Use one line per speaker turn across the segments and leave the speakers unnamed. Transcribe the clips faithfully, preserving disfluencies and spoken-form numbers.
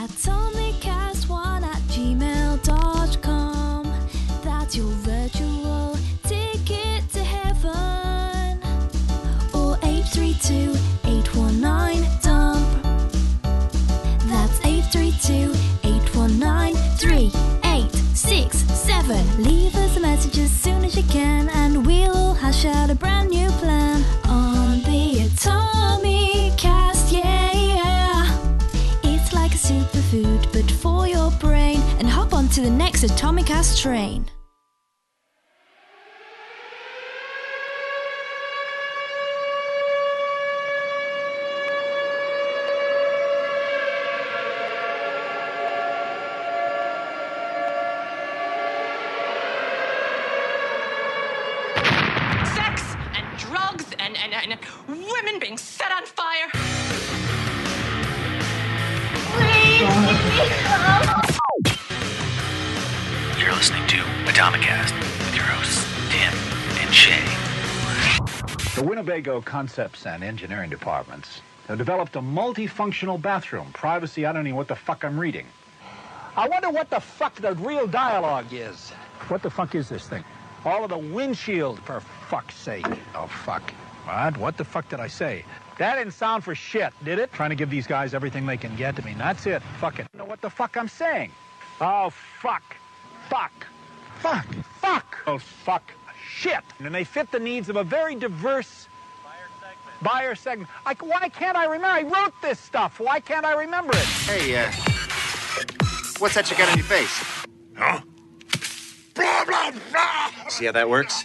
atomicast one at gmail dot com. That's your virtual ticket to heaven. Or eight three two, eight one nine, dump. That's eight three two, eight one nine, three eight six seven. Leave us a message as soon as you can, and we'll hash out a brand new plan on the Atomicast, yeah, yeah. It's like a superfood, but for your brain. And hop on to the next Atomicast train.
And women being set on fire.
You're listening to Atomicast with your hosts, Tim and Shay.
The Winnebago Concepts and Engineering Departments have developed a multifunctional bathroom. Privacy, I don't know what the fuck I'm reading.
I wonder what the fuck the real dialogue is.
What the fuck is this thing?
All of the windshield, for fuck's sake.
Oh, fuck. What? What the fuck did I say?
That didn't sound for shit, did it?
Trying to give these guys everything they can get. I mean, that's it. Fuck it. I don't know what the fuck I'm saying.
Oh, fuck. Fuck.
Fuck.
Fuck.
Oh, fuck.
Shit. And they fit the needs of a very diverse buyer segment. Buyer segment. I, why can't I remember? I wrote this stuff. Why can't I remember it?
Hey, uh, what's that you got on your face?
Huh? Blah, blah, blah.
See how that works?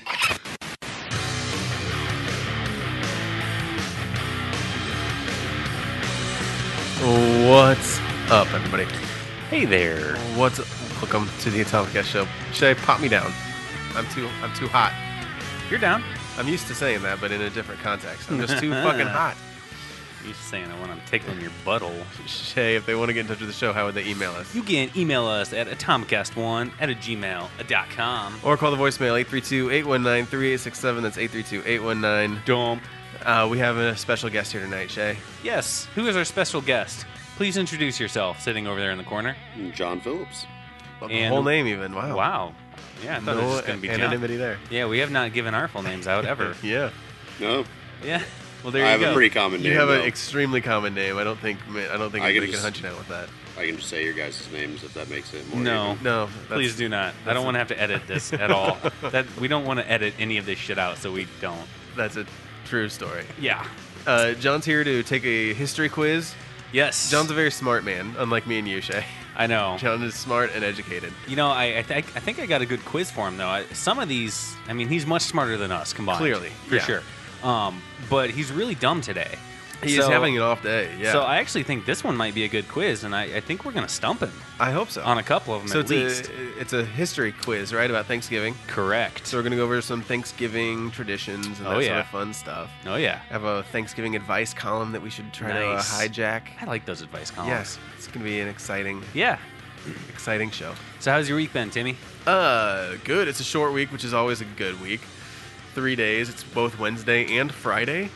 What's up, everybody?
Hey there.
What's up? Welcome to the Atomicast Show. Shay, pop me down. I'm too I'm too hot.
You're down.
I'm used to saying that, but in a different context. I'm just too fucking hot.
You're just saying that when I'm tickling your butthole.
Shay, if they want to get in touch with the show, how would they email us?
You can email us at atomicast one at a gmail dot com.
Or call the voicemail eight three two, eight one nine, three eight six seven. That's eight three two, eight one nine.
Dump.
Uh, we have a special guest here tonight, Shay.
Yes. Who is our special guest? Please introduce yourself, sitting over there in the corner.
John Phillips.
The whole name even. Wow.
Wow. Yeah, I thought
no
it was just going to be John.
anonymity there.
Yeah, we have not given our full names out ever.
Yeah.
No.
Yeah.
Well, there
I
you
have
go.
a pretty common name.
You have
though.
an extremely common name. I don't think I don't think
I
anybody
can
can
just-
hunt you down with that.
I can just say your guys' names if that makes it more
No.
even.
No.
Please do not. I don't want to have to edit this at all. That we don't want to edit any of this shit out, so we don't.
That's a true story.
Yeah.
Uh, John's here to take a history quiz.
Yes.
John's a very smart man, unlike me and you, Shay.
I know.
John is smart and educated.
You know, I I, th- I think I got a good quiz for him though. I, some of these, I mean, he's much smarter than us combined.
Clearly,
for
yeah.
sure. Um, but he's really dumb today.
He's
So-
having an off day. Yeah.
So I actually think this one might be a good quiz, and I, I think we're gonna stump him
I hope so.
on a couple of them
so
at
it's
least.
a it's a history quiz, right, about Thanksgiving.
Correct.
So we're gonna go over some Thanksgiving traditions and that
Oh,
sort
yeah.
of fun stuff.
Oh yeah.
I have a Thanksgiving advice column that we should try
Nice.
to uh, hijack.
I like those advice columns.
Yes, it's gonna be an exciting,
Yeah.
exciting show.
So how's your week been, Timmy?
Uh, good. It's a short week, which is always a good week. Three days. It's both Wednesday and Friday.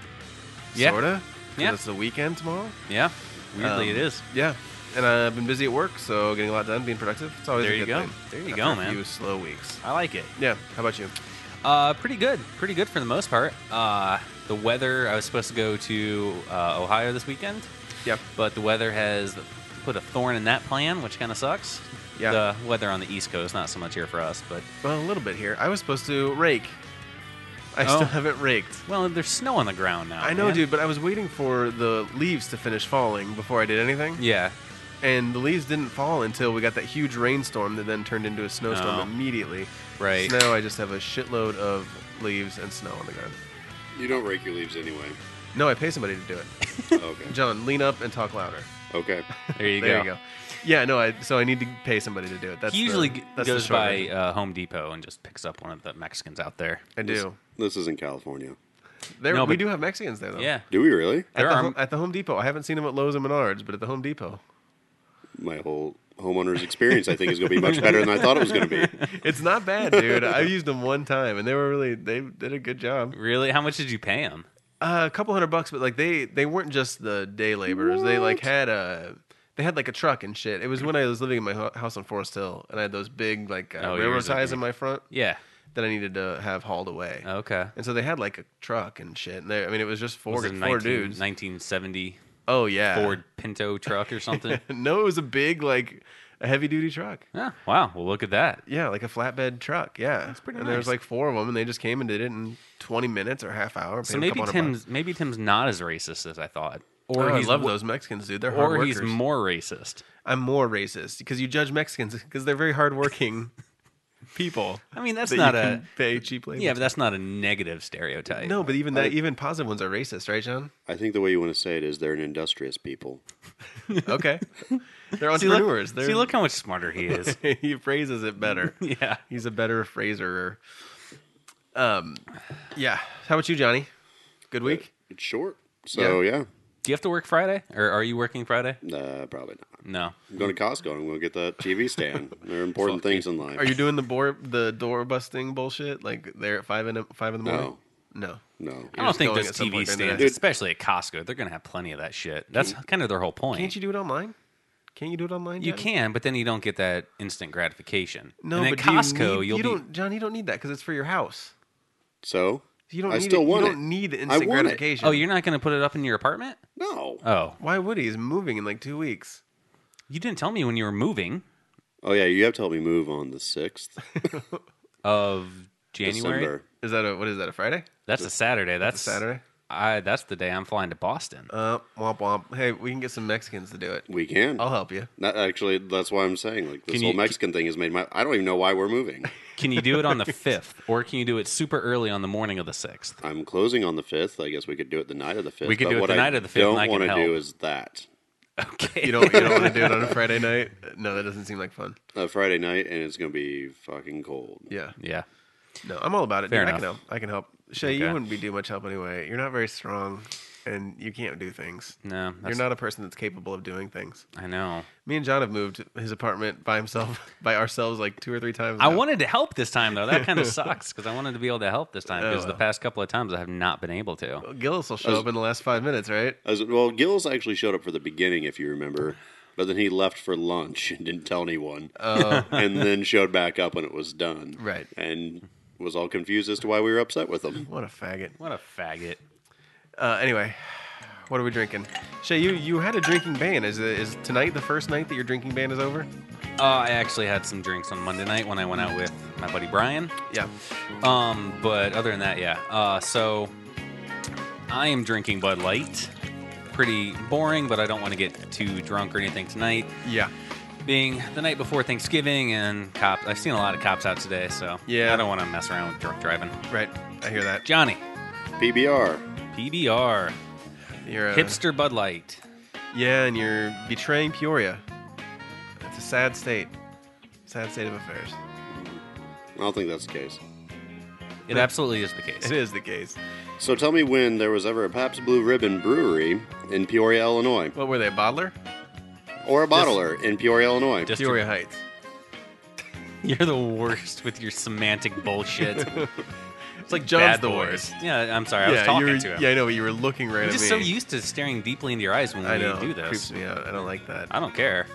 Yeah.
Sorta. 'Cause
Yeah.
It's the weekend tomorrow.
Yeah. Weirdly,
Um,
it is.
Yeah. And I've been busy at work, so getting a lot done, being productive. It's always
There
a
you
good
go.
thing.
There you
After
go,
a
man.
few slow weeks.
I like it.
Yeah. How about you?
Uh, pretty good. Pretty good for the most part. Uh, the weather. I was supposed to go to uh, Ohio this weekend.
Yep.
But the weather has put a thorn in that plan, which kind of sucks.
Yeah.
The weather on the East Coast, not so much here for us, but
Well, a little bit here. I was supposed to rake. I
Oh.
still haven't raked.
well, there's snow on the ground now.
I know,
man.
dude, but I was waiting for the leaves to finish falling before I did anything.
Yeah.
And the leaves didn't fall until we got that huge rainstorm that then turned into a snowstorm
Oh.
immediately.
Right.
So now I just have a shitload of leaves and snow on the ground.
You don't rake your leaves anyway.
No, I pay somebody to do it.
Okay.
John, lean up and talk louder.
Okay.
There you
there
go.
you go. Yeah, no, I, so I need to pay somebody to do it. That's
He usually
the,
g-
that's the
goes
short
by
version.
uh, Home Depot and just picks up one of the Mexicans out there.
I do.
This isn't California.
There,
No,
we
but-
do have Mexicans there, though.
Yeah.
Do we really?
At
There
the,
are-
Ho- at the Home Depot. I haven't seen them at Lowe's and Menards, but at the Home Depot.
My whole homeowner's experience, I think, is going to be much better than I thought it was going to be.
It's not bad, dude. I used them one time, and they were really, they did a good job.
Really? How much did you pay him?
Uh, a couple hundred bucks, but like they, they weren't just the day laborers. They like had a, They had like a truck and shit. It was when I was living in my ho- house on Forest Hill, and I had those big like uh,
Oh,
railroad
yours would
ties
be-
in my front
Yeah.
that I needed to have hauled away.
Okay.
And so they had like a truck and shit. And they, I mean, it was just four,
Was it a
four
19,
dudes.
nineteen seventy
Oh yeah,
Ford Pinto truck or something?
No, it was a big like a heavy duty truck.
Yeah. Wow. Well, look at that.
Yeah, like a flatbed truck. Yeah, that's
pretty
And there was
nice.
like four of them, and they just came and did it in twenty minutes or half hour.
So
paid a
maybe
couple hundred
Tim's
bucks.
maybe Tim's not as racist as I thought.
Or
Or
oh, I
he's
love
wo-
those Mexicans, dude. They're hard
Or he's
workers.
more racist.
I'm more racist because you judge Mexicans because they're very hardworking people.
I mean, that's
that
not
you
a
can pay cheap labor.
yeah, but that's not a negative stereotype.
No, but even that,
I-
even positive ones are racist, right, John?
I think the way you want to say it is they're an industrious people.
Okay, they're
See, look-
entrepreneurs. They're,
See, look how much smarter he is.
he phrases it better.
Yeah.
He's a better phraser. Um, yeah. How about you, Johnny? Good week.
It's short. So, yeah.
Do you have to work Friday, or are you working Friday?
Nah, probably not.
No.
I'm going to Costco. I'm going to get that T V stand. There are important things in life.
Are you doing the door the door busting bullshit like there at five in the, five in the morning? No.
No.
I
You're
don't
just
think
going
those
at some
T V
point during the
stands,
day.
especially at Costco, they're going to have plenty of that shit. That's kind of their whole point.
Can't you do it online? Can't you do it online?
You
Johnny?
can, but then you don't get that instant gratification.
No,
and
but
at
do you
Costco,
need-
you'll
you
be.
don't, John. You don't need that because it's for your house.
So?
You don't
I
need
still
it.
want
you
it.
don't need
I
instant
want it.
gratification.
Oh, you're not going to put it up in your apartment?
No.
Oh,
Why would he? He's moving in like two weeks.
you didn't tell me when you were moving
Oh, yeah. You have to help me move on the sixth.
of January.
December.
Is that a what is that a Friday?
That's a Saturday. That's
Saturday?
I. That's the day I'm flying to Boston.
Uh, womp womp. Hey, we can get some Mexicans to do it.
We can.
I'll help you.
Not actually, that's why I'm saying like this
Can
whole
you-
Mexican thing has made my. I don't even know why we're moving.
Can you do it on the fifth, or can you do it super early on the morning of the sixth?
I'm closing on the fifth. I guess we could do it the night of the fifth.
We could
but
do it
what
the
I
night of the fifth, and I
Don't
can
want to do
help.
is that
Okay.
You don't you don't want to do it on a Friday night? No, that doesn't seem like fun.
a Friday night, and it's gonna be fucking cold.
Yeah.
Yeah.
No, I'm all about it.
Fair
dude. I
enough.
can help. I can help. Shay, you
Okay.
wouldn't be doing much help anyway. You're not very strong, and you can't do things.
No,
You're
that's,
not a person that's capable of doing things.
I know.
Me and John have moved his apartment by himself, by ourselves, like two or three times.
I
now.
wanted to help this time though. That kind of sucks because I wanted to be able to help this time because
Oh.
the past couple of times I have not been able to.
Well, Gillis will show up in the last five minutes, right?
As, well, Gills actually showed up for the beginning, if you remember, but then he left for lunch and didn't tell anyone,
Oh,
and then showed back up when it was done.
Right.
And was all confused as to why we were upset with him.
what a faggot.
What a faggot.
Uh, anyway, what are we drinking? Shay, you, you had a drinking ban. Is is tonight the first night that your drinking ban is over?
Uh, I actually had some drinks on Monday night when I went out with my buddy Brian.
Yeah.
Um, but other than that, yeah. Uh, so I am drinking Bud Light. Pretty boring, but I don't want to get too drunk or anything tonight.
Yeah.
Being the night before Thanksgiving and cops, I've seen a lot of cops out today, so
Yeah.
I don't want to mess around with drunk driving.
Right. I hear that.
Johnny,
P B R.
P B R,
You're a,
hipster Bud Light.
Yeah, and you're betraying Peoria. It's a sad state. Sad state of affairs.
I don't think that's the case.
It absolutely is the case.
It is the case.
So tell me when there was ever a Pabst Blue Ribbon brewery in Peoria, Illinois,
What were they, a bottler?
or a bottler in Peoria, Illinois.
Just
Peoria Heights.
You're the worst with your semantic bullshit.
It's like John's
Bad
the
boys.
worst.
Yeah, I'm sorry. I was
yeah,
talking
you were,
to him.
yeah, I know, but you were looking right
I'm
at
just
me.
so used to staring deeply into your eyes when
I
we
know.
do
It creeps
this.
me out. I don't like that.
I don't care.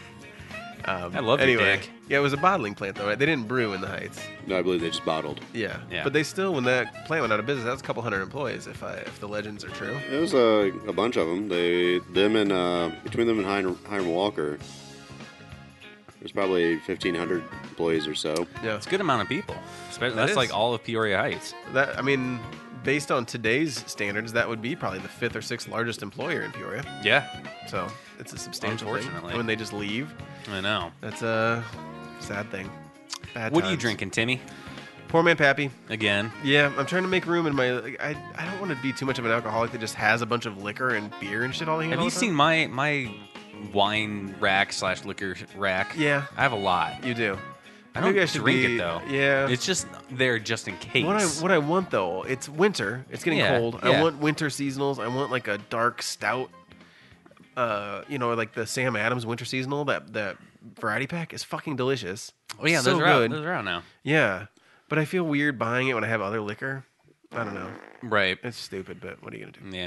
Um,
I love you,
anyway,
Dick.
Yeah, it was a bottling plant, though, right? They didn't brew in the Heights.
No, I believe they just bottled.
Yeah.
Yeah.
But they still, when that plant went out of business, that was a couple hundred employees, if I if the legends are true.
It was a, a bunch of them. They, them and uh, between them and Hiram, Hiram Walker, there's probably fifteen hundred employees or so.
Yeah.
It's a good amount of people. Especially,
That
that's
is.
like all of Peoria Heights.
That I mean, based on today's standards, that would be probably the fifth or sixth largest employer in Peoria.
Yeah,
So it's a substantial thing.
Unfortunately.
When they just leave,
I know.
that's a sad thing. Bad
What are you
times.
drinking, Timmy?
Poor man Pappy.
Again?
Yeah, I'm trying to make room in my. Like, I I don't want to be too much of an alcoholic that just has a bunch of liquor and beer and shit all in.
Have
all
you
the
seen
time.
my my wine rack slash liquor rack?
Yeah,
I have a lot.
you do.
I don't
Maybe I should
drink
be-
it though.
Yeah.
It's just there just in case.
What I what I want though, it's winter. It's getting
Yeah,
cold.
yeah.
I want winter seasonals. I want like a dark stout. Uh, you know, like the Sam Adams winter seasonal. That that variety pack is fucking delicious.
oh yeah,
so
those are out.
good.
Those are out now.
Yeah, but I feel weird buying it when I have other liquor. I don't know.
Right.
It's stupid, but what are you gonna do?
Yeah.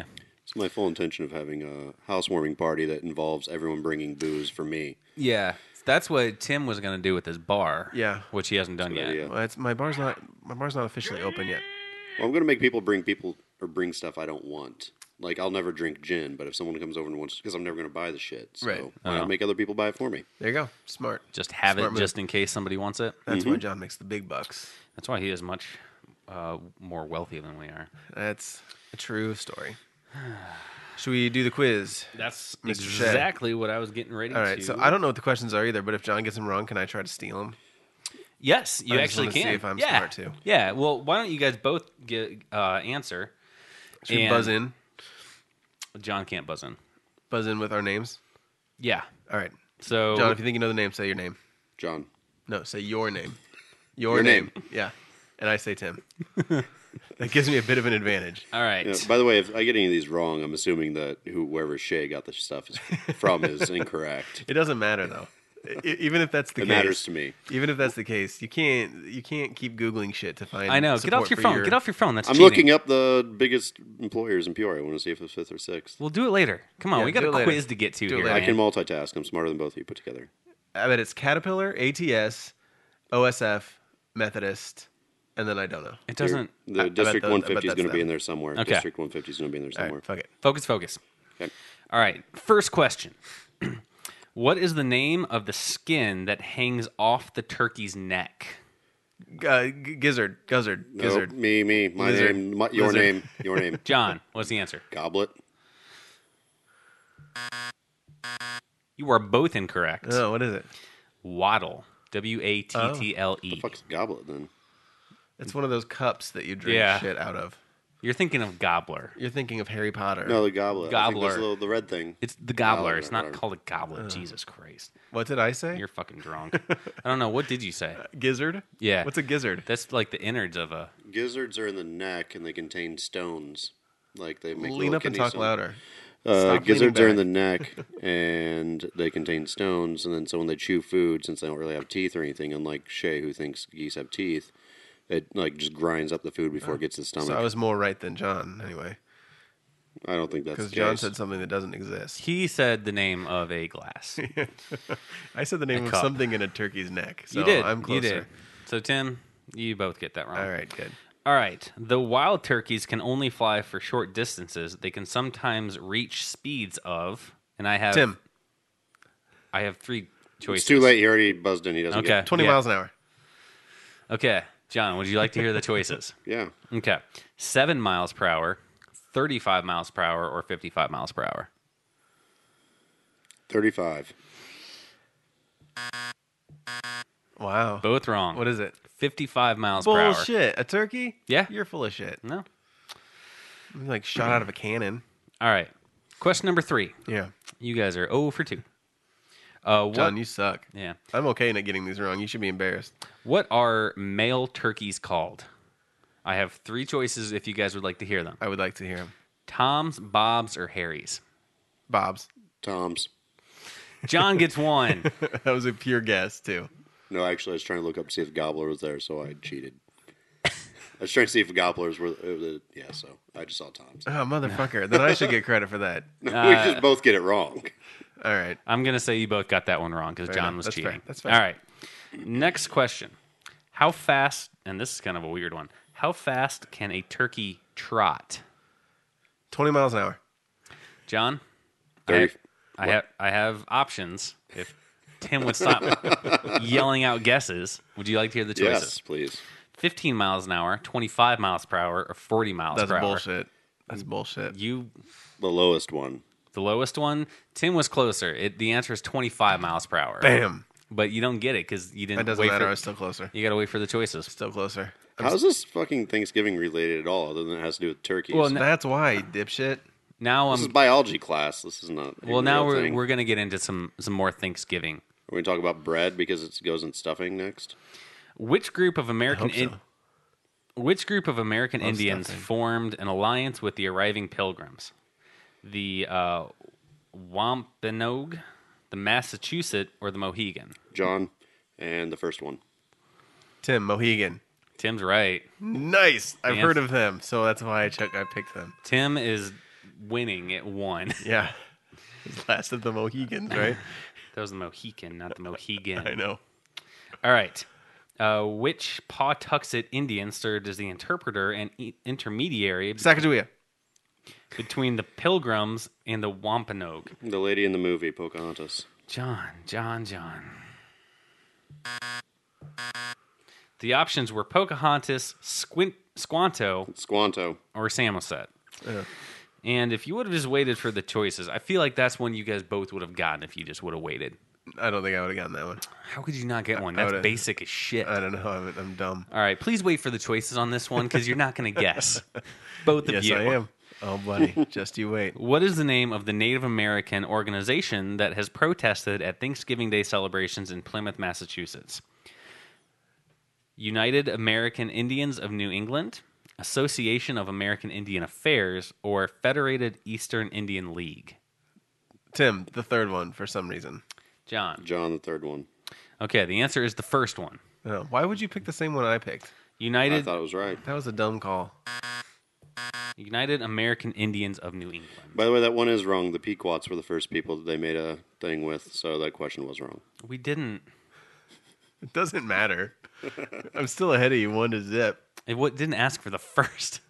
It's my full intention of having a housewarming party that involves everyone bringing booze for me.
Yeah, that's what Tim was going to do with his bar.
Yeah.
which he hasn't done
That's a
yet.
good idea.
Well, it's, my bar's not my bar's not officially open yet.
Well, I'm going to make people bring people or bring stuff I don't want. Like, I'll never drink gin, but if someone comes over and wants, because I'm never going to buy the shit. So
Right.
why
Oh.
not make other people buy it for me?
There you go. Smart.
Just have
Smart
it
move.
just in case somebody wants it.
That's why John makes the big bucks.
That's why he is much uh, more wealthy than we are.
That's a true story. Should we do the quiz?
That's
Mister Shea.
exactly what I was getting ready
All right.
to.
So I don't know what the questions are either, but if John gets them wrong, can I try to steal them?
Yes, you
I just
actually
wanna see
can.
if I'm
yeah.
smart, too.
Yeah. Well, why don't you guys both get uh, answer?
Should we
And-
buzz in?
John can't buzz in.
Buzz in with our names?
Yeah.
All right.
So
John, if you think you know the name, say your name.
John.
No, say your name. Your,
Your
name.
name.
Yeah. And I say Tim. That gives me a bit of an advantage.
all right.
Yeah, by the way, if I get any of these wrong, I'm assuming that whoever Shay got the stuff is from is incorrect.
It doesn't matter though. I- even if that's the
It
case,
matters to me.
Even if that's the case, you can't you can't keep googling shit to find.
I know. Get
support
off your
for
phone. Get off your phone. That's
I'm
cheating.
looking up the biggest employers in Peoria. I want to see if it's fifth or sixth.
We'll do it later. Come on,
Yeah,
we got
do
a
it later.
quiz to get to
Do it
here.
later.
I can
man.
multitask. I'm smarter than both of you put together.
I bet it's Caterpillar, A T S, O S F, Methodist, and then I don't know.
It doesn't.
The
I- I bet
District
those- I bet
one fifty is
that's
going to be
them.
in there somewhere.
Okay.
District one fifty is going to be in there
All
somewhere.
right, fuck it.
Focus, focus.
Okay.
All right. First question. What is the name of the skin that hangs off the turkey's neck?
Uh, G- gizzard, gizzard,
Nope,
gizzard.
me, me, my
Lizard.
name, my, your
Lizard.
name, your name.
John, what's the answer?
Goblet.
You are both incorrect.
Oh, what is it?
Waddle. W A T T L E.
The fuck's goblet then?
It's one of those cups that you drink
Yeah.
shit out of.
You're thinking of gobbler.
You're thinking of Harry Potter.
No, the goblet. I think
Gobbler.
that's the, little- the red thing.
It's the gobbler.
Oh,
It's not
whatever.
called a goblet. Jesus Christ.
What did I say?
You're fucking drunk. I don't know. What did you say?
Gizzard?
Yeah.
What's a gizzard?
That's like the innards of a.
Gizzards are in the neck and they contain stones. Like they make
Lean
little
up and
kidney
talk
stones.
louder.
Uh,
Stop
gizzards
leaning
are in the
back.
neck and they contain stones. And then so when they chew food, since they don't really have teeth or anything, unlike Shay who thinks geese have teeth, it like just grinds up the food before it gets to the stomach.
So I was more right than John, anyway.
I don't think that's
Because
the
John
case.
said something that doesn't exist.
He said the name of a glass.
I said the name
A
of
cup.
something in a turkey's neck. So
you did.
I'm closer.
You did. So Tim, you both get that wrong.
All right, good.
All right. The wild turkeys can only fly for short distances. They can sometimes reach speeds of, and I have
Tim,
I have three choices.
It's too late. He already buzzed in. He doesn't
Okay.
get it.
twenty
Yeah.
miles an hour.
Okay, John, would you like to hear the choices?
Yeah.
Okay, seven miles per hour, thirty-five miles per hour, or fifty-five miles per hour.
thirty-five.
Wow.
Both wrong.
What is it?
fifty-five miles per hour.
Bullshit. A turkey?
Yeah.
You're full of shit.
No.
I'm like shot out of a cannon.
All right. Question number three.
Yeah.
You guys are zero for two. Uh, what,
John, you suck.
yeah.
I'm okay not getting these wrong. You should be embarrassed.
What are male turkeys called? I have three choices if you guys would like to hear them.
I would like to hear him.
Tom's, Bob's, or Harry's.
Bob's.
Tom's.
John gets one.
That was a pure guess, too.
No, actually, I was trying to look up to see if Gobbler was there, so I cheated. I was trying to see if Gobblers were. Uh, yeah, so I just saw Tom's.
Oh, motherfucker. Then I should get credit for that.
we just both get it wrong.
All right.
I'm going to say you both got that one wrong because
Fair
John
enough.
was
That's
cheating.
fair. That's fair.
All right. Next question. How fast, and this is kind of a weird one, how fast can a turkey trot?
twenty miles an hour.
John? I
thirty.
have, I have, I have options. If Tim would stop yelling out guesses, would you like to hear the choices?
Yes, please.
fifteen miles an hour, twenty-five miles per hour, or forty miles
That's
per hour?
bullshit. That's bullshit.
You,
The lowest one.
the lowest one, Tim was closer. It, the answer is twenty-five miles per hour.
Bam.
But you don't get it because you didn't
That doesn't
wait
matter.
for
I was still closer.
You got to wait for the choices.
Still closer.
How's this fucking Thanksgiving related at all, other than it has to do with turkeys?
Well,
Well,
no-
That's why, dipshit.
Now
this
I'm
is biology class. This is not. a
well. Now
real
we're
thing.
we're gonna get into some some more Thanksgiving.
Are we talk about bread because it goes in stuffing next?
Which group of American
hope so.
In, which group of American
Love
Indians
stuffing.
formed an alliance with the arriving Pilgrims? The uh, Wampanoag, the Massachusetts, or the Mohegan?
John, and the first one.
Tim, Mohegan.
Tim's right.
Nice. I've
The
heard
ans-
of them, so that's why I check. I picked them.
Tim is winning at one.
Yeah. Last of the Mohegans, right?
That was the Mohican, not the Mohegan.
I know.
All right. Uh, which Pawtuxet Indian served as the interpreter and e- intermediary
Sacagawea.
between the Pilgrims and the Wampanoag?
The lady in the movie, Pocahontas.
John, John, John. The options were Pocahontas, Squint, Squanto,
Squanto.
or Samoset.
Yeah.
And if you would have just waited for the choices, I feel like that's one you guys both would have gotten if you just would have waited.
I don't think I would have gotten that one.
How could you not get one?
I
That's
would've-
basic as shit.
I don't know. I'm, I'm dumb.
All right, please wait for the choices on this one because you're not going to guess. Both of
Yes,
you.
I am. Oh, buddy. Just you wait.
What is the name of the Native American organization that has protested at Thanksgiving Day celebrations in Plymouth, Massachusetts? United American Indians of New England, Association of American Indian Affairs, or Federated Eastern Indian League?
Tim, the third one for some reason.
John.
John, the third one.
Okay, the answer is the first one.
Oh, why would you pick the same one I picked?
I
United
thought it was right.
That was a dumb call.
United American Indians of New England.
By the way, that one is wrong. The Pequots were the first people that they made a thing with, so that question was wrong.
We didn't.
It doesn't matter. I'm still ahead of you, one to zip.
It w- didn't ask for the first.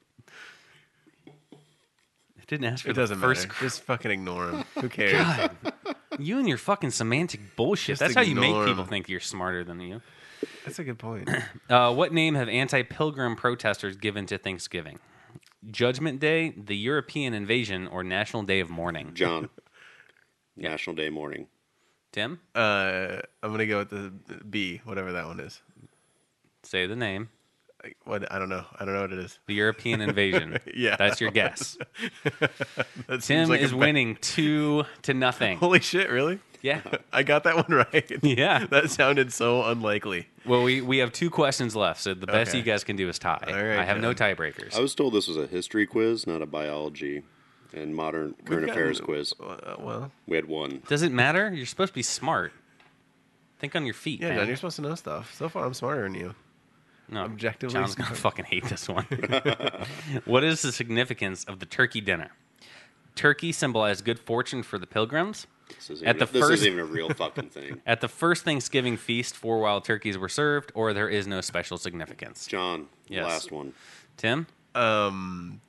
It didn't ask for
It
the
doesn't
first.
matter. Just fucking ignore him. Who cares?
God, you and your fucking semantic bullshit.
Just
That's how you make
ignore 'em.
people think you're smarter than you.
That's a good point.
Uh, what name have anti-pilgrim protesters given to Thanksgiving? Judgment Day, the European Invasion, or National Day of Mourning?
John. National Day morning.
Tim,
Uh, I'm gonna go with the B, whatever that one is.
say the name.
Like, what? I don't know. I don't know what it is.
The European Invasion.
Yeah.
That's your guess.
That seems
Tim
like a
is
ba-
winning two to nothing.
Holy shit! Really?
Yeah.
I got that one right.
Yeah.
That sounded so unlikely.
Well, we, we have two questions left, so the best
Okay.
you guys can do is tie.
All right,
I have no
John.
tiebreakers.
I was told this was a history quiz, not a biology and modern current
We've
affairs
gotten-
quiz.
Uh, well,
We had one.
Does it matter? You're supposed to be smart. Think on your feet,
yeah,
man.
John, you're supposed to know stuff. So far, I'm smarter than you.
no,
objectively
John's gonna
smart.
fucking hate this one. What is the significance of the turkey dinner? Turkey symbolized good fortune for the pilgrims.
This isn't,
At
even,
the
this
first-
isn't even a real fucking thing.
At the first Thanksgiving feast, four wild turkeys were served, or there is no special significance.
John,
Yes.
last one.
Tim?
Um,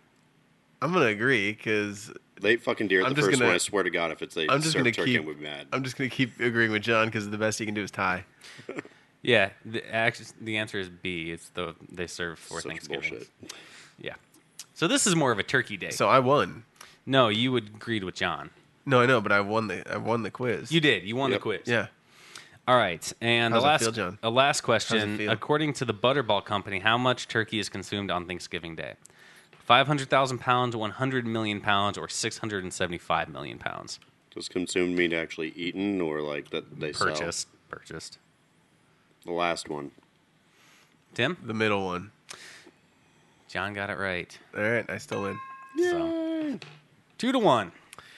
I'm gonna agree because
They ate fucking deer at
I'm
the
just
first
gonna-
one. I swear to God, if it's they
I'm just
serve
gonna
turkey,
keep.
I would be mad.
I'm just gonna keep agreeing with John because the best he can do is tie.
Yeah, the, actually, the answer is B. It's the they serve for
Such
Thanksgiving.
bullshit.
Yeah. So this is more of a turkey day.
So I won.
no, you would agreed with John.
No, I know, but I won the I won the quiz.
You did. You won
Yep.
the quiz.
Yeah.
All right, and
How's
the
it
last,
feel, John?
a last
How's
question.
it feel?
According to the Butterball Company, how much turkey is consumed on Thanksgiving Day? Five hundred thousand pounds, one hundred million pounds, or six hundred and seventy-five million pounds?
Does consumed mean actually eaten or like that they
Purchased. Purchased.
sell? The last one.
Tim,
The middle one.
John got it right.
All right, I still win.
So two to one.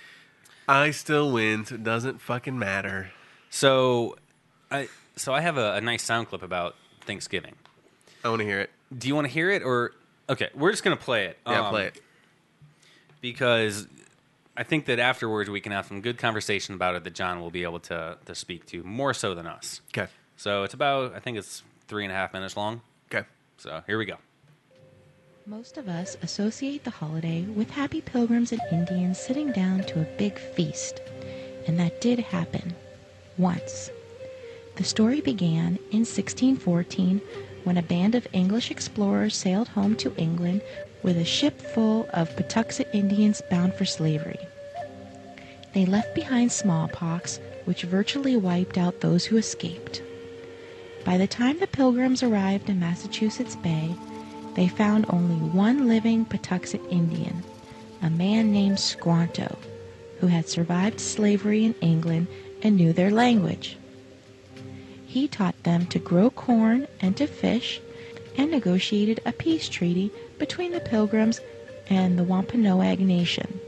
I still win, so it doesn't fucking matter.
So, I so I have a, a nice sound clip about Thanksgiving.
I want to hear it.
Do you want to hear it or? Okay, we're just gonna play it.
Yeah,
Um,
play it.
because I think that afterwards we can have some good conversation about it that John will be able to to speak to more so than us.
Okay.
So it's about I think it's three and a half minutes long.
Okay.
So here we go.
Most of us associate the holiday with happy pilgrims and Indians sitting down to a big feast. And that did happen. Once. The story began in sixteen fourteen when a band of English explorers sailed home to England with a ship full of Patuxet Indians bound for slavery. They left behind smallpox, which virtually wiped out those who escaped. By the time the pilgrims arrived in Massachusetts Bay, they found only one living Patuxet Indian, a man named Squanto, who had survived slavery in England and knew their language. He taught them to grow corn and to fish, and negotiated a peace treaty between the Pilgrims and the Wampanoag Nation.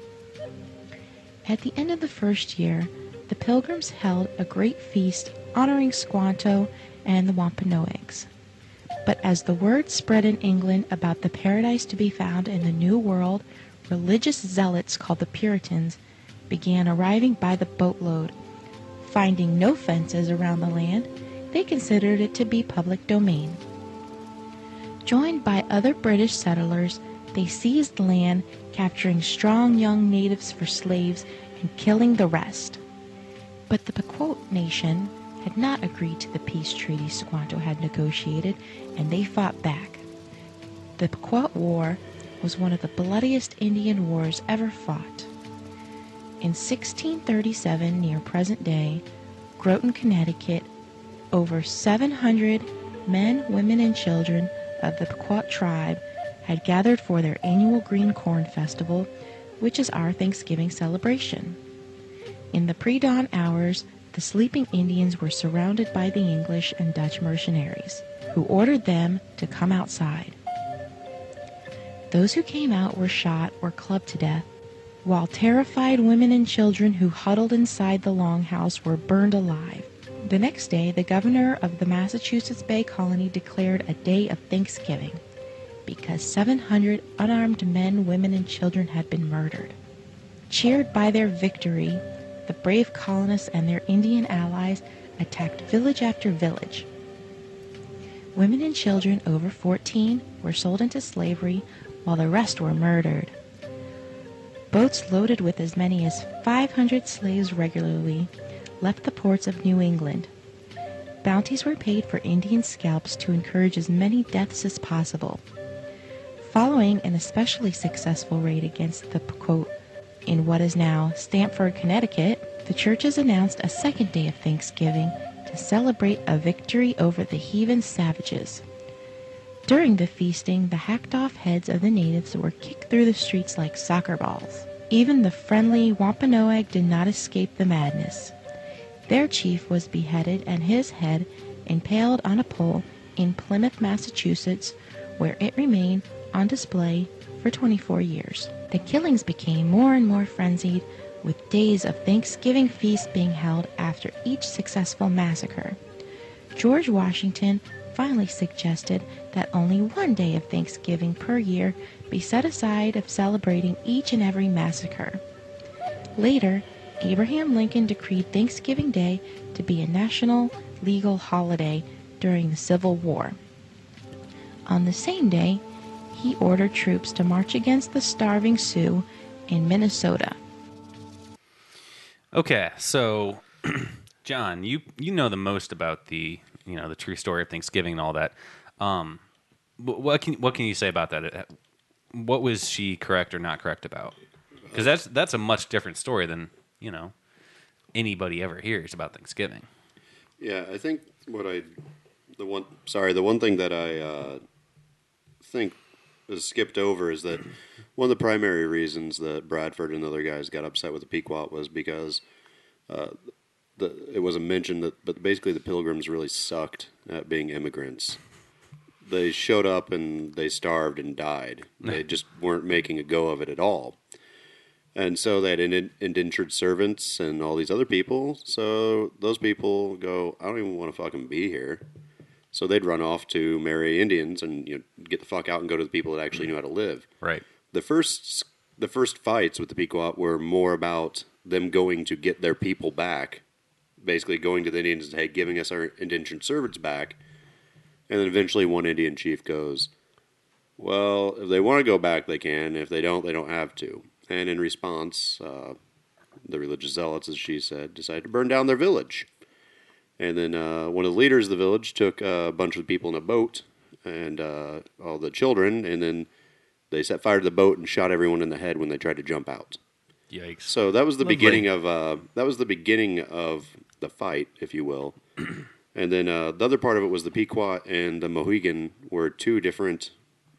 At the end of the first year, the Pilgrims held a great feast honoring Squanto and the Wampanoags. But as the word spread in England about the paradise to be found in the New World, religious zealots called the Puritans began arriving by the boatload. Finding no fences around the land, they considered it to be public domain. Joined by other British settlers, they seized the land, capturing strong young natives for slaves and killing the rest. But the Pequot Nation had not agreed to the peace treaty Squanto had negotiated, and they fought back. The Pequot War was one of the bloodiest Indian wars ever fought. In sixteen thirty-seven, near present day, Groton, Connecticut, over seven hundred men, women, and children of the Pequot tribe had gathered for their annual Green Corn Festival, which is our Thanksgiving celebration. In the pre-dawn hours, the sleeping Indians were surrounded by the English and Dutch mercenaries, who ordered them to come outside. Those who came out were shot or clubbed to death, while terrified women and children who huddled inside the longhouse were burned alive. The next day, the governor of the Massachusetts Bay Colony declared a day of Thanksgiving, because seven hundred unarmed men, women, and children had been murdered. Cheered by their victory, the brave colonists and their Indian allies attacked village after village. Women and children over fourteen were sold into slavery, while the rest were murdered. Boats loaded with as many as five hundred slaves regularly left the ports of New England. Bounties were paid for Indian scalps to encourage as many deaths as possible. Following an especially successful raid against the Pequot in what is now Stamford, Connecticut, the churches announced a second day of Thanksgiving to celebrate a victory over the heathen savages. During the feasting, the hacked-off heads of the natives were kicked through the streets like soccer balls. Even the friendly Wampanoag did not escape the madness. Their chief was beheaded and his head impaled on a pole in Plymouth, Massachusetts, where it remained on display for twenty-four years. The killings became more and more frenzied, with days of Thanksgiving feasts being held after each successful massacre. George Washington finally suggested that only one day of Thanksgiving per year be set aside of celebrating each and every massacre. Later, Abraham Lincoln decreed Thanksgiving Day to be a national legal holiday during the Civil War. On the same day, he ordered troops to march against the starving Sioux in Minnesota.
Okay, so John, you you know the most about the you know the true story of Thanksgiving and all that. Um, what can what can you say about that? What was she correct or not correct about? Because that's that's a much different story than you know anybody ever hears about Thanksgiving.
Yeah, I think what I the one sorry the one thing that I uh, think was skipped over is that one of the primary reasons that Bradford and the other guys got upset with the Pequot was because uh, the, it wasn't mentioned that, but basically the Pilgrims really sucked at being immigrants. They showed up and they starved and died. They just weren't making a go of it at all. And so they had indentured servants and all these other people. So those people go, I don't even want to fucking be here. So they'd run off to marry Indians and you know, get the fuck out and go to the people that actually knew how to live.
Right.
The first the first fights with the Pequot were more about them going to get their people back, basically going to the Indians and, hey, giving us our indentured servants back. And then eventually one Indian chief goes, well, if they want to go back, they can. If they don't, they don't have to. And in response, uh, the religious zealots, as she said, decided to burn down their village. And then uh, one of the leaders of the village took a bunch of people in a boat and uh, all the children, and then they set fire to the boat and shot everyone in the head when they tried to jump out.
Yikes!
So that was the
Lovely.
beginning of uh, that was the beginning of the fight, if you will. And then uh, the other part of it was the Pequot and the Mohegan were two different.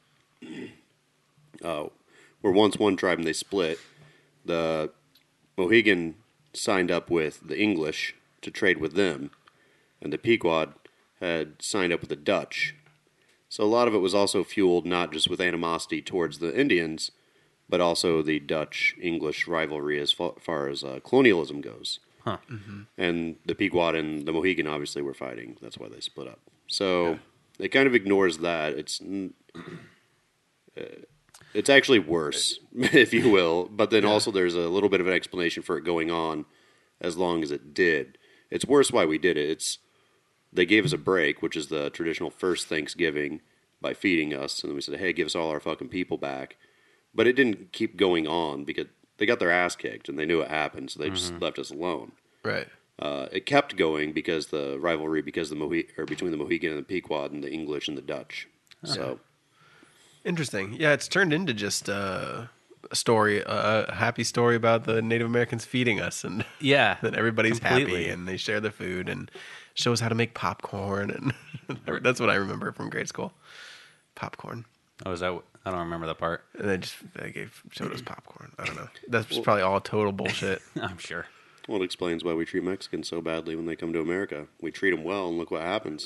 Uh, were once one tribe and they split. The Mohegan signed up with the English to trade with them, and the Pequot had signed up with the Dutch. So a lot of it was also fueled not just with animosity towards the Indians, but also the Dutch-English rivalry as far as uh, colonialism goes.
Huh.
Mm-hmm. And the Pequot and the Mohegan obviously were fighting. That's why they split up. So yeah. It kind of ignores that. It's uh, It's actually worse, if you will. But then also there's a little bit of an explanation for it going on as long as it did. It's worse why we did it. It's they gave us a break, which is the traditional first Thanksgiving, by feeding us. And then we said, hey, give us all our fucking people back. But it didn't keep going on because they got their ass kicked and they knew it happened, so they just
Mhm.
left us alone.
Right.
Uh, it kept going because the rivalry because the Mohi- or between the Mohican and the Pequot and the English and the Dutch. So
Interesting. Yeah, it's turned into just uh, a story, uh, a happy story about the Native Americans feeding us, and
Yeah,
that everybody's
completely.
happy and they share the food and show us how to make popcorn, and that's what I remember from grade school. Popcorn.
Oh, is that? what- I don't remember that part.
And they just they gave showed us popcorn. I don't know. That's probably all total bullshit.
I'm sure.
well, it explains why we treat Mexicans so badly when they come to America. We treat them well, and look what happens.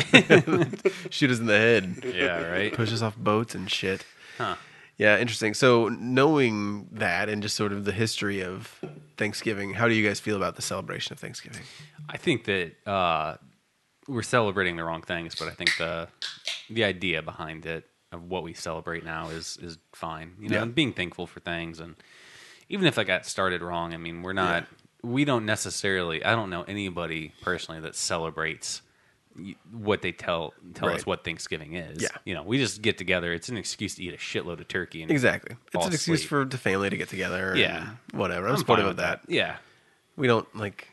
Shoot us in the head.
Yeah, right.
Push us off boats and shit.
Huh.
Yeah, interesting. So knowing that and just sort of the history of Thanksgiving, how do you guys feel about the celebration of Thanksgiving?
I think that uh, we're celebrating the wrong things, but I think the the idea behind it of what we celebrate now is is fine. You know,
Yeah.
and being thankful for things, and even if I got started wrong, I mean, we're not. We don't necessarily. I don't know anybody personally that celebrates y- what they tell tell
Right.
us what Thanksgiving is.
Yeah.
You know, we just get together. It's an excuse to eat a shitload of turkey. And
Exactly. It's
fall
an excuse
asleep.
for the family to get together. and
Yeah.
whatever. I'm,
I'm
supportive
fine
of
with
that.
that. Yeah.
We don't like.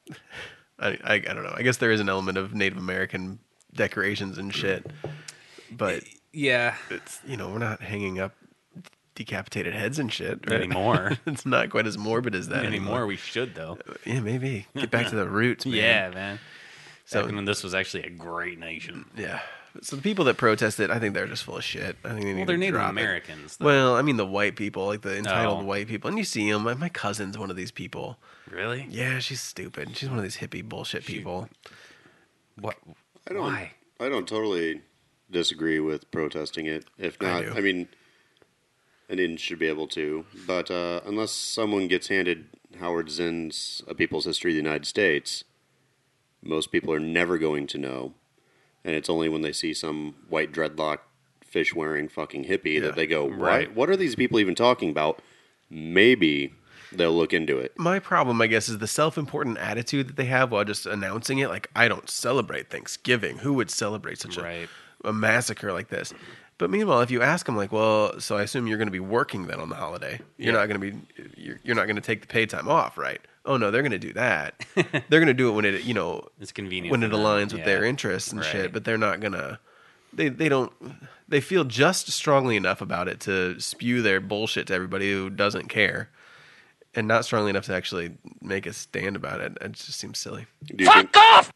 I, I I don't know. I guess there is an element of Native American decorations and shit, but
Yeah.
it's you know we're not hanging up decapitated heads and shit right?
Anymore.
It's not quite as morbid as that
Anymore,
anymore.
we should though.
Yeah, maybe get back to the roots. Man.
Yeah, man.
So-
Back when this was actually a great nation.
Yeah. So the people that protest it, I think they're just full of shit. I think they need
Well, they're
to
Native
drop it.
Americans, though.
Well, I mean the white people, like the entitled
Oh.
white people, and you see them. My, my cousin's one of these people.
Really?
Yeah, she's stupid. She's one of these hippie bullshit people.
What?
I don't.
Why?
I don't totally disagree with protesting it. If
I
not,
do.
I, mean, Indians should be able to. But uh, unless someone gets handed Howard Zinn's A People's History of the United States, most people are never going to know. And it's only when they see some white dreadlock, fish-wearing fucking hippie
Yeah.
that they go, "What?
Right.
What are these people even talking about?" Maybe they'll look into it.
My problem, I guess, is the self-important attitude that they have while just announcing it. Like, I don't celebrate Thanksgiving. Who would celebrate such
Right.
a, a massacre like this? But meanwhile, if you ask them, like, well, so I assume you're going to be working then on the holiday. You're
Yeah.
not going to be, you're, you're not going to take the paid time off, right? Oh no, they're going to do that. They're going to do it when it, you know,
It's convenient
when
for
it
them.
aligns with
Yeah.
their interests and
Right.
shit. But they're not gonna. They they don't. They feel just strongly enough about it to spew their bullshit to everybody who doesn't care, and not strongly enough to actually make a stand about it. It just seems silly.
Do you think,
off!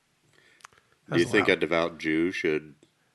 Do you
That's
think
loud.
a devout Jew should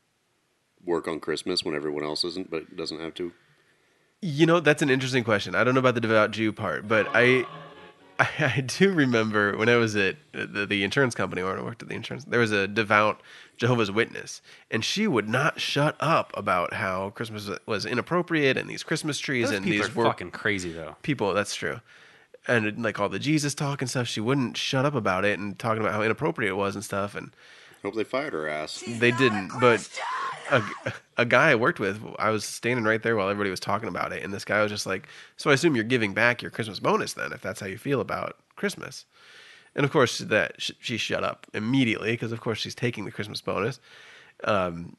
work on Christmas when everyone else isn't, but doesn't have to?
You know, that's an interesting question. I don't know about the devout Jew part, but I, I, I do remember when I was at the, the insurance company where I worked at the insurance, there was a devout Jehovah's Witness, and she would not shut up about how Christmas was inappropriate and these Christmas trees
Those
and
people
these
are
were
fucking crazy though.
people. That's true. And like all the Jesus talk and stuff, she wouldn't shut up about it and talking about how inappropriate it was and stuff. And
Hope they fired her ass.
they didn't, but a, a guy I worked with, I was standing right there while everybody was talking about it, and this guy was just like, "So I assume you're giving back your Christmas bonus then, if that's how you feel about Christmas." And of course, that sh- she shut up immediately because, of course, she's taking the Christmas bonus. Um,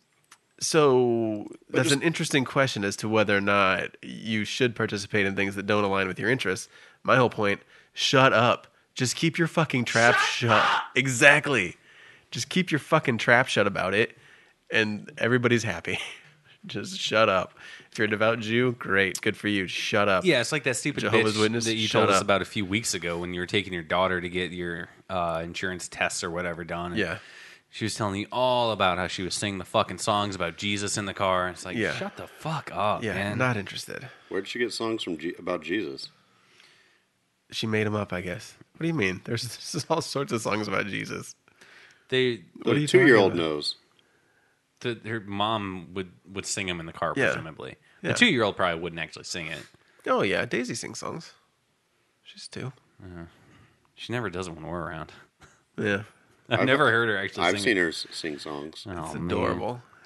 so that's
just-
an interesting question as to whether or not you should participate in things that don't align with your interests. My whole point: shut up. Just keep your fucking trap shut. Exactly. Just keep your fucking trap shut about it, and everybody's happy. Just shut up. If you're a devout Jew, great, good for you. Shut up.
Yeah, it's like that stupid
Jehovah's
bitch
Witness,
that you
shut
told us
up.
about a few weeks ago when you were taking your daughter to get your uh, insurance tests or whatever done. And
Yeah.
she was telling you all about how she was singing the fucking songs about Jesus in the car. It's like,
Yeah.
shut the fuck up,
Yeah,
man.
not interested.
Where'd she get songs from Je- about Jesus?
She made them up, I guess. What do you mean? There's, there's all sorts of songs about Jesus.
They,
What are
The
you
two-year-old
talking about?
knows.
the, her mom would, would sing them in the car,
Yeah.
presumably.
Yeah.
The two-year-old probably wouldn't actually sing it.
Oh yeah, Daisy sings songs. She's two.
She never does it when we're around.
Yeah,
I've,
I've-
never heard her actually
I've
sing
seen
it.
her s- sing songs.
Oh,
it's
man.
adorable.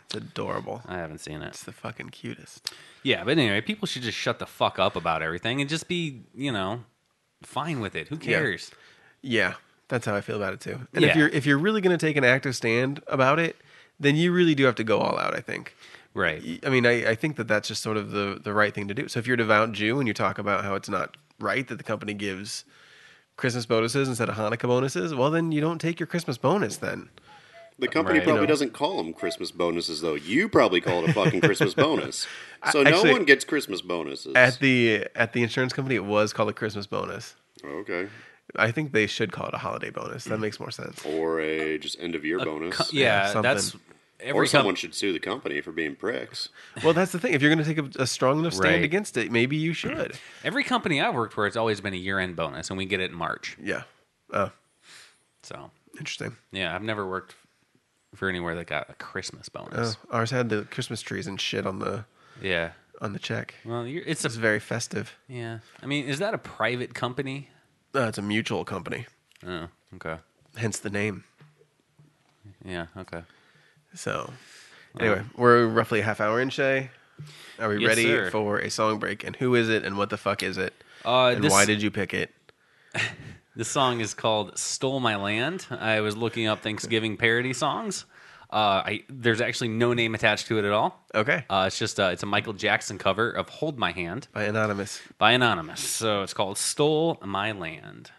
It's adorable.
I haven't seen it.
It's the fucking cutest.
Yeah, but anyway, people should just shut the fuck up about everything and just be, you know, fine with it. Who cares?
Yeah, that's how I feel about it too. And if
Yeah.
you're if you're really going to take an active stand about it, then you really do have to go all out, I think.
Right.
I mean, I, I think that that's just sort of the, the right thing to do. So if you're a devout Jew and you talk about how it's not right that the company gives Christmas bonuses instead of Hanukkah bonuses, well, then you don't take your Christmas bonus then.
The company
Right.
probably
You know.
doesn't call them Christmas bonuses, though. You probably call it a fucking Christmas bonus. So no
Actually,
one gets Christmas bonuses.
At the at the insurance company, it was called a Christmas bonus.
Okay.
I think they should call it a holiday bonus. That makes more sense.
Or a just end of year bonus.
Co- yeah,
something.
that's
Or
every
someone
com-
should sue the company for being pricks.
Well, that's the thing. If you're going to take a, a strong enough stand
Right.
against it, maybe you should.
every company I've worked for, it's always been a year-end bonus, and we get it in March.
Yeah. Oh,
So
interesting.
yeah, I've never worked for anywhere that got a Christmas
Oh,
bonus.
ours had the Christmas trees and shit on the
Yeah.
on the check.
Well, you're, it's a
It's very festive.
yeah. I mean, is that a private company?
Uh, it's a mutual company,
Oh, okay.
hence the name.
Yeah, okay.
So, anyway, we're roughly a half hour in, Shay. Are we
Yes,
ready
sir.
for a song break? And who is it? And what the fuck is it?
Uh,
and
this,
why did you pick it?
This song is called "Stole My Land." I was looking up Thanksgiving parody songs. Uh, I there's actually no name attached to it at all.
Okay,
Uh, it's just uh, it's a Michael Jackson cover of "Hold My Hand"
by Anonymous.
by Anonymous. So it's called "Stole My Land."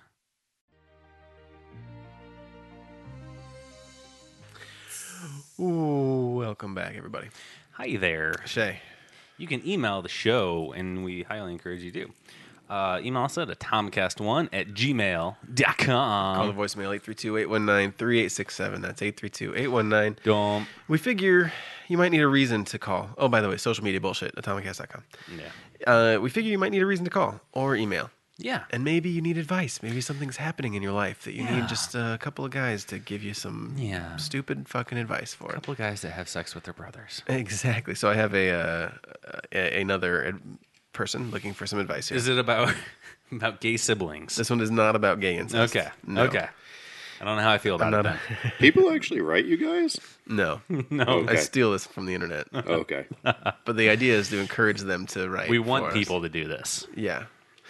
Ooh, welcome back, everybody.
Hi there.
Shay.
You can email the show, and we highly encourage you to. Uh, email us at atomcast one at gmail dot com.
Call the voicemail eight three two, eight one nine, three eight six seven. That's eight three two, eight one nine.
Dumb.
We figure you might need a reason to call. Oh, by the way, social media bullshit, atomicast dot com.
Yeah.
Uh, we figure you might need a reason to call or email.
Yeah.
And maybe you need advice. Maybe something's happening in your life that you
Yeah.
need just a couple of guys to give you some
Yeah.
stupid fucking advice for.
A couple of guys that have sex with their brothers.
Exactly. So I have a, uh, a another ad- person looking for some advice here.
Is it about about gay siblings?
This one is not about gay incest.
Okay.
No.
Okay. I don't know how I feel
I'm
about
not.
it.
A,
People actually write you guys?
no.
No.
Okay.
I steal this from the internet.
Okay.
But the idea is to encourage them to write.
We
for
want
us.
people to do this.
Yeah.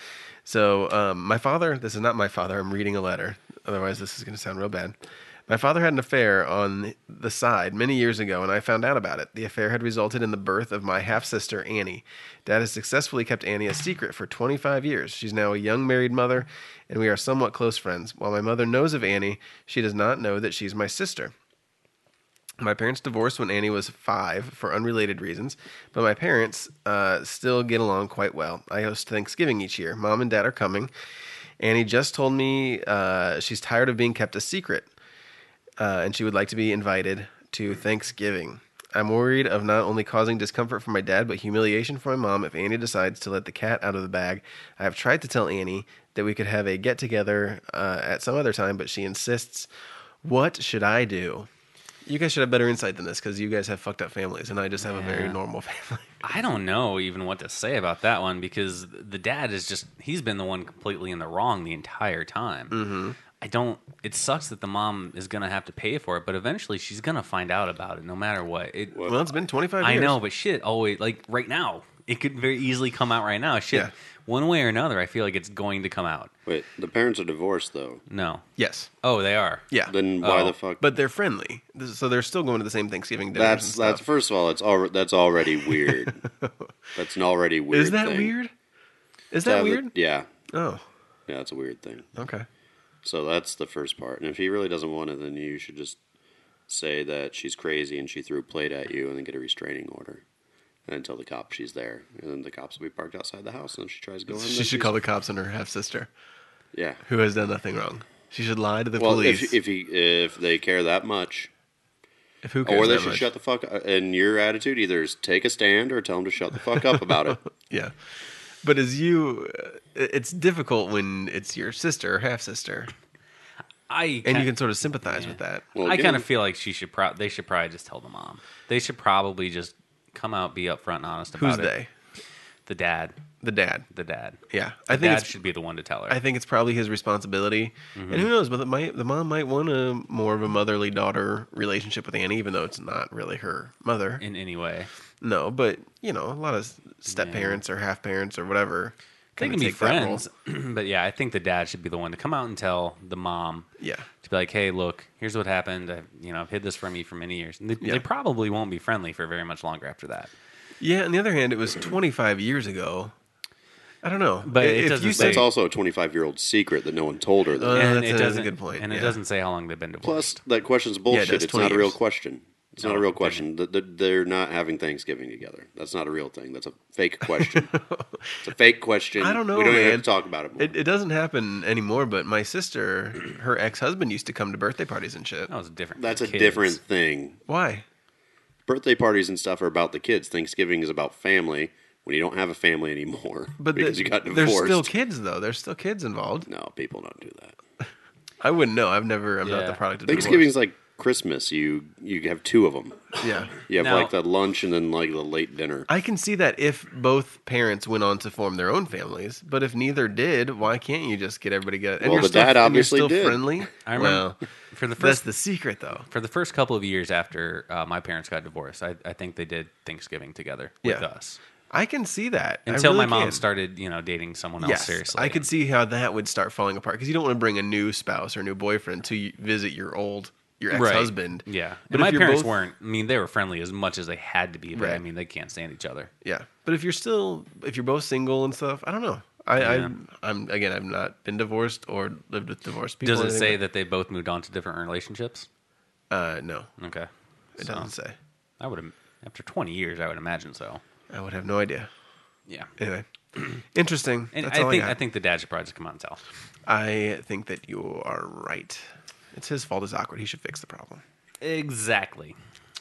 So um, my father, this is not my father. I'm reading a letter. Otherwise, this is going to sound real bad. My father had an affair on the side many years ago, and I found out about it. The affair had resulted in the birth of my half-sister, Annie. Dad has successfully kept Annie a secret for twenty-five years. She's now a young married mother, and we are somewhat close friends. While my mother knows of Annie, she does not know that she's my sister. My parents divorced when Annie was five for unrelated reasons, but my parents uh, still get along quite well. I host Thanksgiving each year. Mom and Dad are coming. Annie just told me uh, she's tired of being kept a secret, uh, and she would like to be invited to Thanksgiving. I'm worried of not only causing discomfort for my dad, but humiliation for my mom if Annie decides to let the cat out of the bag. I have tried to tell Annie that we could have a get-together uh, at some other time, but she insists. What should I do? You guys should have better insight than this because you guys have fucked up families, and I just have a very
Yeah.
normal family.
I don't know even what to say about that one because the dad is just, he's been the one completely in the wrong the entire time. Mm-hmm. I don't, it sucks that the mom is going to have to pay for it, but eventually she's going to find out about it no matter what. It,
Well, it's been twenty-five
I
years.
know, but shit, always, like right now, it could very easily come out right now. Shit,
Yeah.
one way or another, I feel like it's going to come out.
Wait, the parents are divorced, though.
No.
Yes.
Oh, they are.
Yeah.
Then why
Oh.
the fuck?
But they're friendly, This- so they're still going to the same Thanksgiving dinners.
that's
and
that's
stuff.
first of all, it's al- that's already weird. That's an already weird.
Is that
thing.
weird? Is
To
that
have the-
weird?
yeah,
Oh,
yeah, it's a weird thing.
okay.
So that's the first part. And if he really doesn't want it, then you should just say that she's crazy and she threw a plate at you, and then get a restraining order. And then tell the cops she's there, and then the cops will be parked outside the house, and if she tries to go in,
She
then
should
she's-
call the cops on her half sister,
Yeah.
who has done nothing wrong. She should lie to the
Well,
police.
if if he if they care that much,
If who cares
or they
that
should
much?
shut the fuck up. And your attitude either is take a stand or tell them to shut the fuck up about it.
Yeah, but as you, uh, it's difficult when it's your sister or half sister,
I
and you can sort of sympathize with that.
Well,
I
again,
kind of feel like she should. Pro- they should probably just tell the mom. They should probably just come out, be upfront and honest about
Who's
it.
they?
The dad.
The dad.
The dad.
Yeah,
The
I think
dad
it's,
should be the one to tell her.
I think it's probably his responsibility,
Mhm.
and who knows? But the, might, the mom might want a more of a motherly daughter relationship with Annie, even though it's not really her mother
in any way.
No, but you know, a lot of step
Yeah.
parents or half parents or whatever.
They
kinda
can be
take that role.
friends, but yeah, I think the dad should be the one to come out and tell the mom.
Yeah.
To be like, hey, look, here's what happened. I, you know, I've hid this from you for many years. And they,
Yeah.
they probably won't be friendly for very much longer after that.
Yeah. On the other hand, it was twenty-five years ago. I don't know,
But it
if
doesn't
you
say-
say
That's also a twenty-five-year-old secret that no one told her. Though.
Uh,
and
that's
it
a-
doesn't.
that's a good point,
And it
yeah.
doesn't say how long they've been divorced.
Plus, that question's bullshit.
does,
it's
twenty
not a real
years.
question. It's not
No,
a real
dang
question. Th- th- They're not having Thanksgiving together. That's not a real thing. That's a fake question. It's a fake question.
I don't know,
We don't even
man.
have to talk about it more.
It, it doesn't happen anymore. But my sister, her ex-husband, used to come to birthday parties and shit.
That was different.
That's a
Kids.
different thing.
Why?
Birthday parties and stuff are about the kids. Thanksgiving is about family. When you don't have a family anymore,
But
because
the-
you got divorced.
there's still kids though. There's still kids involved.
No, people don't do that.
I wouldn't know. I've never. I'm not
Yeah.
the product of
Thanksgiving's like Christmas. You you have two of them.
divorce. Yeah.
You have
Now-
like the lunch and then like the late dinner.
I can see that if both parents went on to form their own families, but if neither did, why can't you just get everybody together? And
Well,
you're
the
still,
dad
and you're
obviously
still
did.
friendly.
I remember
Well,
for the
that's
first
the secret, though.
for the first couple of years after uh, my parents got divorced, I, I think they did Thanksgiving together with
Yeah.
us
I can see that I
until
really
my mom
can.
started, you know, dating someone else
Yes,
seriously.
I could see how that would start falling apart because you don't want to bring a new spouse or new boyfriend to you visit your old your
Right.
ex-husband.
Yeah,
But
and my
if you're
parents
both-
weren't. I mean, they were friendly as much as they had to be, but I
Right.
mean, they can't stand each other.
Yeah, but if you're still if you're both single and stuff, I don't know. I,
Yeah.
I I'm again I've not been divorced or lived with divorced people.
Does
or
it
anything
say
like-
that they both moved on to different relationships?
Uh, no,
Okay,
it
So,
doesn't say.
I would have after twenty years, I would imagine so.
I would have no idea.
Yeah,
Anyway, interesting.
and
That's
I
all
think
I,
I,
got.
think the dad should probably just come out and tell.
I think that you are right. It's his fault. It's awkward. He should fix the problem.
Exactly.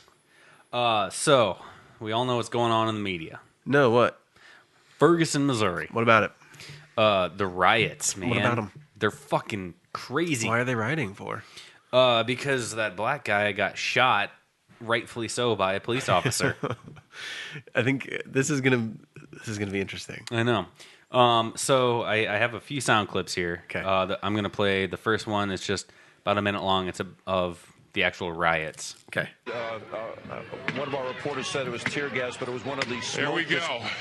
Uh, so we all know what's going on in the media.
No, what?
Ferguson, Missouri.
What about it?
Uh, the riots, man.
about 'em?
They're fucking crazy.
Why are they rioting for?
Uh, because that black guy got shot, rightfully so, by a police officer.
I think this is gonna this is gonna be interesting.
I know. Um, so I, I have a few sound clips here.
Okay.
Uh, the, I'm gonna play the first one. It's just about a minute long. It's a, of the actual riots.
Okay.
Uh, uh, uh, one of our reporters said it was tear gas, but it was one of these.
There we
smoke-
go.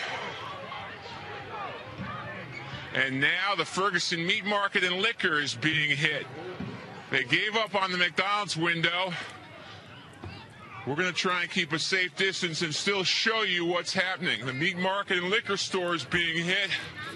And now the Ferguson Meat Market and Liquor is being hit. They gave up on the McDonald's window. We're going to try and keep a safe distance and still show you what's happening. The Meat Market and Liquor store is being hit.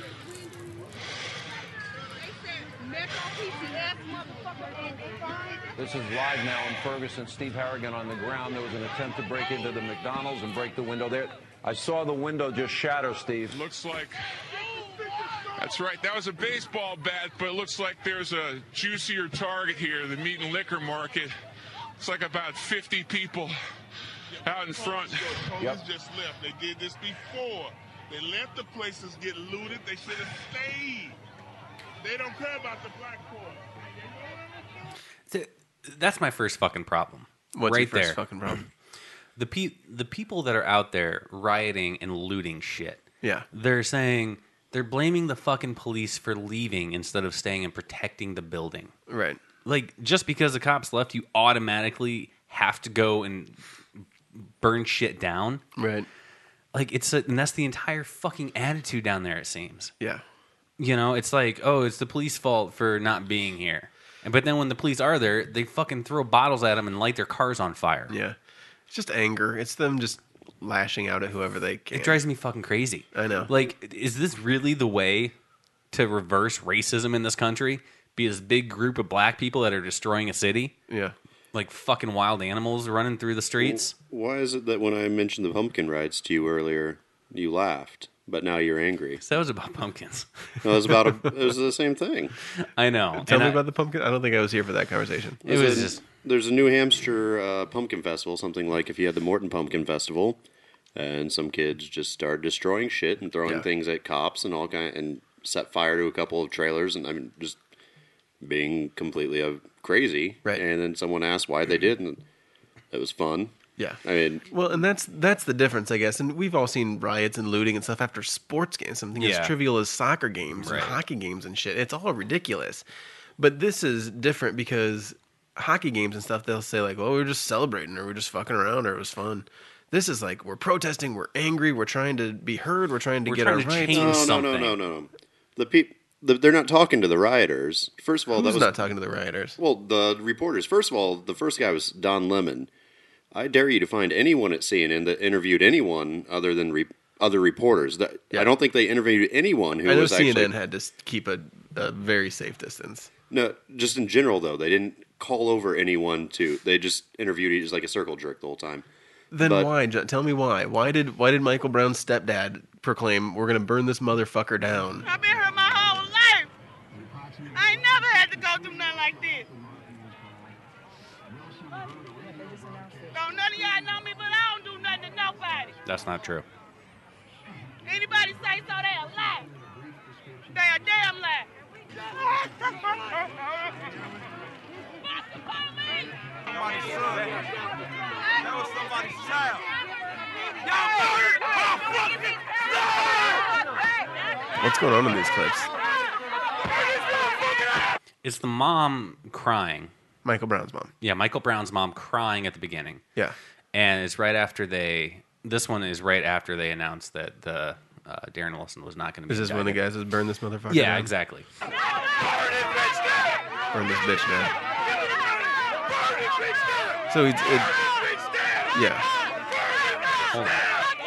This is live now in Ferguson. Steve Harrigan on the ground. There was an attempt to break into the McDonald's and break the window there. I saw the window just shatter, Steve.
Looks like... That's right. That was a baseball bat, but it looks like there's a juicier target here, the meat and liquor market. It's like about fifty people out in front.
Police
Yep.
just left. They did this before. They let the places get looted. They should have stayed. They don't care about the black boys.
Th- That's my first fucking problem.
What's
right
your first
there.
fucking problem?
The pe- the people that are out there rioting and looting shit.
Yeah.
They're saying they're blaming the fucking police for leaving instead of staying and protecting the building.
Right.
Like, just because the cops left, you automatically have to go and burn shit down.
Right.
Like, it's a, and that's the entire fucking attitude down there, it seems.
Yeah.
You know, it's like, oh, it's the police fault for not being here. And But then when the police are there, they fucking throw bottles at them and light their cars on fire.
Yeah. It's just anger. It's them just lashing out at whoever they can.
It drives me fucking crazy.
I know.
Like, is this really the way to reverse racism in this country? Be this big group of black people that are destroying a city?
Yeah.
Like fucking wild animals running through the streets?
Why is it that when I mentioned the pumpkin riots to you earlier, you laughed, but now you're angry?
So that was about pumpkins.
No, it was about a, it was the same thing.
I know.
Tell
And
me
I-
about the pumpkin. I don't think I was here for that conversation.
It was just...
There's a New Hampshire uh, pumpkin festival, something like if you had the Morton Pumpkin Festival, and some kids just started destroying shit and throwing
Yeah.
things at cops and all kind, and set fire to a couple of trailers, and I mean just being completely uh, crazy.
Right.
And then someone asked why they did, and it was fun.
Yeah.
I mean,
well, and that's that's the difference, I guess. And we've all seen riots and looting and stuff after sports games, something
Yeah.
as trivial as soccer games
Right.
and hockey games and shit. It's all ridiculous. But this is different because hockey games and stuff, they'll say like, "Well, we were just celebrating, or we we're just fucking around, or it was fun." This is like we're protesting, we're angry, we're trying to be heard, we're trying to
We're
get
trying
our
to
rights.
change
no, no,
something.
no, no, no, no. The people, the, they're not talking to the rioters. First of all,
Who's
that was
not talking to the rioters?
Well, the reporters. First of all, the first guy was Don Lemon. I dare you to find anyone at C N N that interviewed anyone other than re- other reporters. That, I don't think they interviewed anyone who
I know
was
C N N
actually.
had to s- keep a, a very safe distance.
No, just in general though, they didn't call over anyone to. They just interviewed each like a circle jerk the whole time.
Then
But-
why? John? Tell me why. Why did why did Michael Brown's stepdad proclaim we're going to burn this motherfucker down?
I've been here my whole life. I ain't never had to go through nothing like this. Don't none of y'all know me, but I don't do nothing to nobody.
That's not true.
Anybody say so, they a lie. They a damn lie.
Somebody's son. That was somebody's child.
What's going on in these clips?
It's the mom crying.
Michael Brown's mom.
Yeah, Michael Brown's mom crying at the beginning.
Yeah.
And it's right after they. This one is right after they announced that the uh, Darren Wilson was not going to be.
Is this when the
indicted.
guy says burn this motherfucker
Yeah,
down?
exactly.
Burn this bitch down. So it's it, yeah.
Hold on.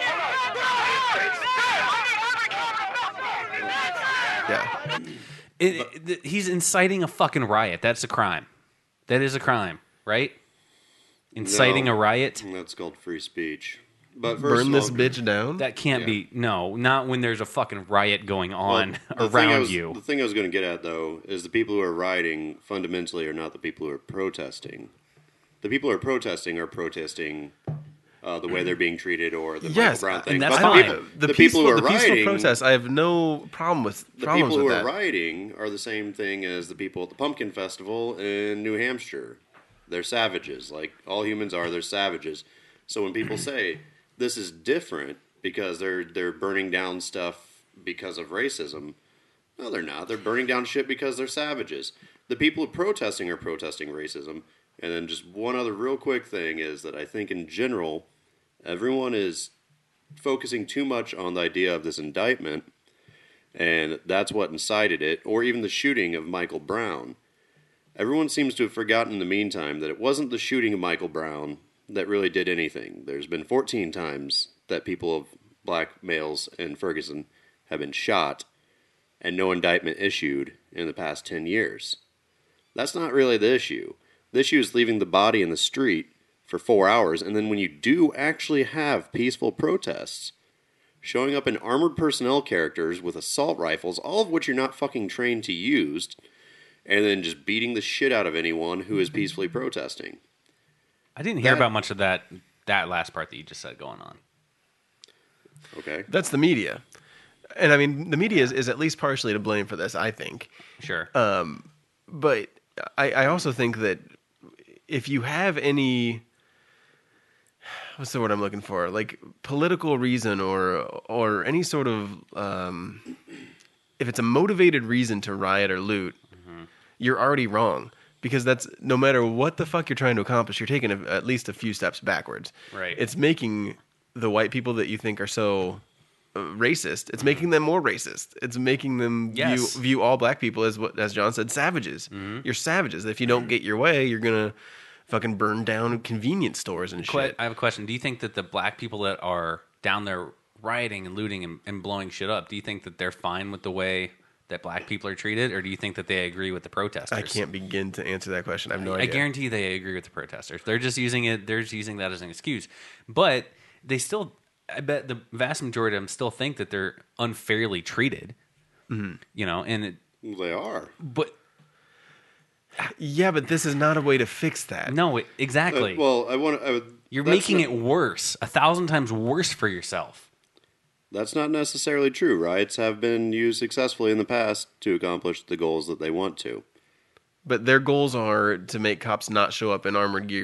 Yeah.
It, it, he's inciting a fucking riot. That's a crime. That is a crime, right? Inciting
No,
a riot.
That's called free speech. But first
Burn
of
this
all,
bitch down?
That can't
Yeah.
be. No, not when there's a fucking riot going on
Well, the thing I
around
was-
you.
The thing I was going to get at, though, is the people who are rioting fundamentally are not the people who are protesting. The people who are protesting are protesting uh, the way they're being treated or the
Yes,
Michael Brown thing.
and that's
But
fine.
the people,
The,
the
peaceful,
people who are
the peaceful
rioting,
protest, I have no problem with
the
problems
people who
with
are
that.
rioting are the same thing as the people at the Pumpkin Festival in New Hampshire. They're savages, like all humans are. They're savages. So when people say this is different because they're they're burning down stuff because of racism, no, they're not. They're burning down shit because they're savages. The people protesting are protesting racism. And then just one other real quick thing is that I think in general, everyone is focusing too much on the idea of this indictment, and that's what incited it, or even the shooting of Michael Brown. Everyone seems to have forgotten in the meantime that it wasn't the shooting of Michael Brown that really did anything. There's been fourteen times that people of black males in Ferguson have been shot, and no indictment issued in the past ten years. That's not really the issue. The issue is leaving the body in the street for four hours, and then when you do actually have peaceful protests, showing up in armored personnel characters with assault rifles, all of which you're not fucking trained to use, and then just beating the shit out of anyone who is peacefully protesting.
I didn't hear
That-
about much of that that last part that you just said going on.
Okay.
That's the media. And I mean, the media is, is at least partially to blame for this, I think.
Sure.
Um, but I, I also think that if you have any, what's the word I'm looking for? Like political reason or or any sort of, um, if it's a motivated reason to riot or loot,
Mm-hmm.
you're already wrong. Because that's, no matter what the fuck you're trying to accomplish, you're taking a, at least a few steps backwards.
Right.
It's making the white people that you think are so uh, racist, it's making them more racist. It's making them
Yes.
view view all black people as what, as John said, savages. You're savages. If you don't get your way, you're gonna fucking burn down convenience stores and
Que-
shit.
I have a question. Do you think that the black people that are down there rioting and looting and, and blowing shit up, do you think that they're fine with the way that black people are treated, or do you think that they agree with the protesters?
I can't begin to answer that question. I have no
I
idea.
guarantee they agree with the protesters. They're just using it. They're just using that as an excuse. But they still, I bet the vast majority of them still think that they're unfairly treated.
Mhm.
You know, and it,
They are.
but
yeah, but this is not a way to fix that.
no, it, exactly.
Uh, well, I want. I would,
You're
that's
making
not-
it worse, a thousand times worse for yourself.
That's not necessarily true. Riots have been used successfully in the past to accomplish the goals that they want to.
But their goals are to make cops not show up in armored gears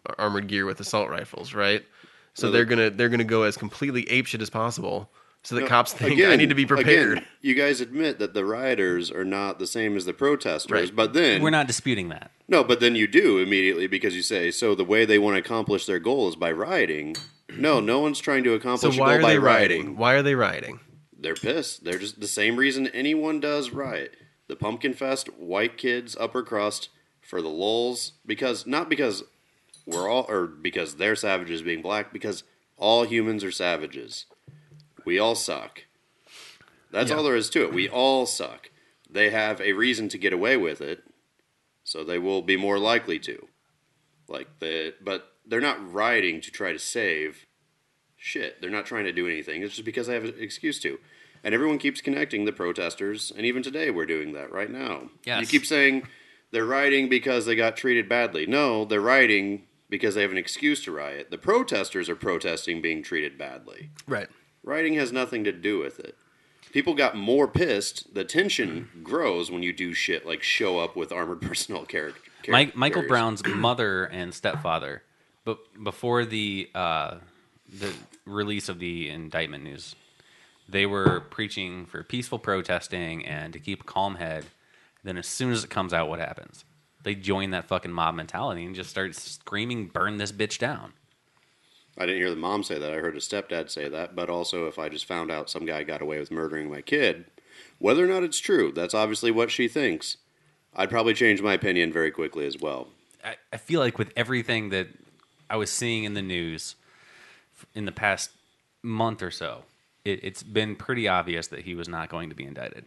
armored gear with assault rifles, right? So
No,
they're
the-
gonna they're gonna go as completely apeshit as possible, so that
No,
cops think
again-
I need to be prepared.
again, you guys admit that the rioters are not the same as the protesters,
Right.
but then
We're not disputing that.
No, but then you do immediately because you say so. The way they want to accomplish their goal is by rioting. No, no one's trying to
So
accomplish a
why
goal
are
by
they
rioting.
rioting? Why are they rioting?
They're pissed. They're just the same reason anyone does riot. The Pumpkin Fest, white kids, upper crust, for the lulz. Because not because we're all, or because they're savages being black. Because all humans are savages. We all suck. That's
Yeah.
all there is to it. We all suck. They have a reason to get away with it, so they will be more likely to. Like the, but they're not rioting to try to save shit. They're not trying to do anything. It's just because they have an excuse to. And everyone keeps connecting the protesters, and even today we're doing that right now.
Yes.
You keep saying they're rioting because they got treated badly. No, they're rioting because they have an excuse to riot. The protesters are protesting being treated badly.
Right.
Rioting has nothing to do with it. People got more pissed. The tension grows when you do shit like show up with armored personnel character.
Mike, Michael Brown's mother and stepfather, but before the uh, the release of the indictment news, they were preaching for peaceful protesting and to keep a calm head. Then as soon as it comes out, what happens? They join that fucking mob mentality and just start screaming, "Burn this bitch down!"
I didn't hear the mom say that. I heard a stepdad say that. But also, if I just found out some guy got away with murdering my kid, whether or not it's true, that's obviously what she thinks. I'd probably change my opinion very quickly as well.
I, I feel like with everything that I was seeing in the news in the past month or so, it, it's been pretty obvious that he was not going to be indicted.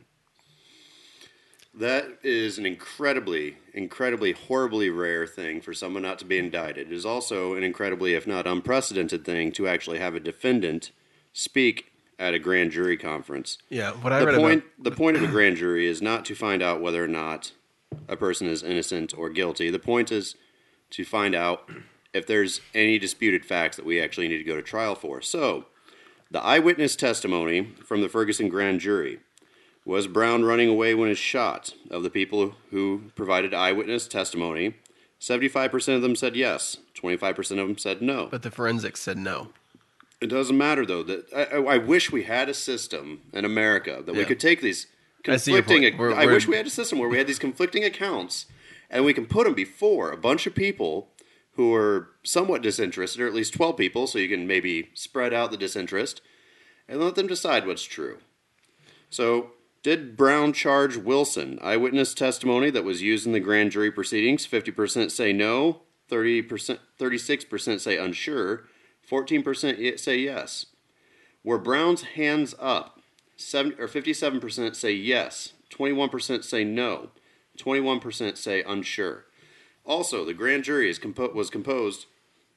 That is an incredibly, incredibly, horribly rare thing for someone not to be indicted. It is also an incredibly, if not unprecedented thing to actually have a defendant speak at a grand jury conference.
Yeah, what I
the
read
point,
about...
The point of a grand jury is not to find out whether or not a person is innocent or guilty. The point is to find out if there's any disputed facts that we actually need to go to trial for. So, the eyewitness testimony from the Ferguson grand jury. Was Brown running away when he was shot? Of the people who provided eyewitness testimony, seventy-five percent of them said yes. twenty-five percent of them said no.
But the forensics said no.
It doesn't matter, though. That I, I wish we had a system in America that we
Yeah.
could take these
I see your
conflicting...
point. We're-
I
we're-
wish we had a system where we had these conflicting accounts, and we can put them before a bunch of people who are somewhat disinterested, or at least twelve people, so you can maybe spread out the disinterest, and let them decide what's true. So... Did Brown charge Wilson? Eyewitness testimony that was used in the grand jury proceedings. fifty percent say no, thirty percent, thirty-six percent say unsure, fourteen percent say yes. Were Brown's hands up? seventy, or fifty-seven percent say yes, twenty-one percent say no, twenty-one percent say unsure. Also, the grand jury is compo- was composed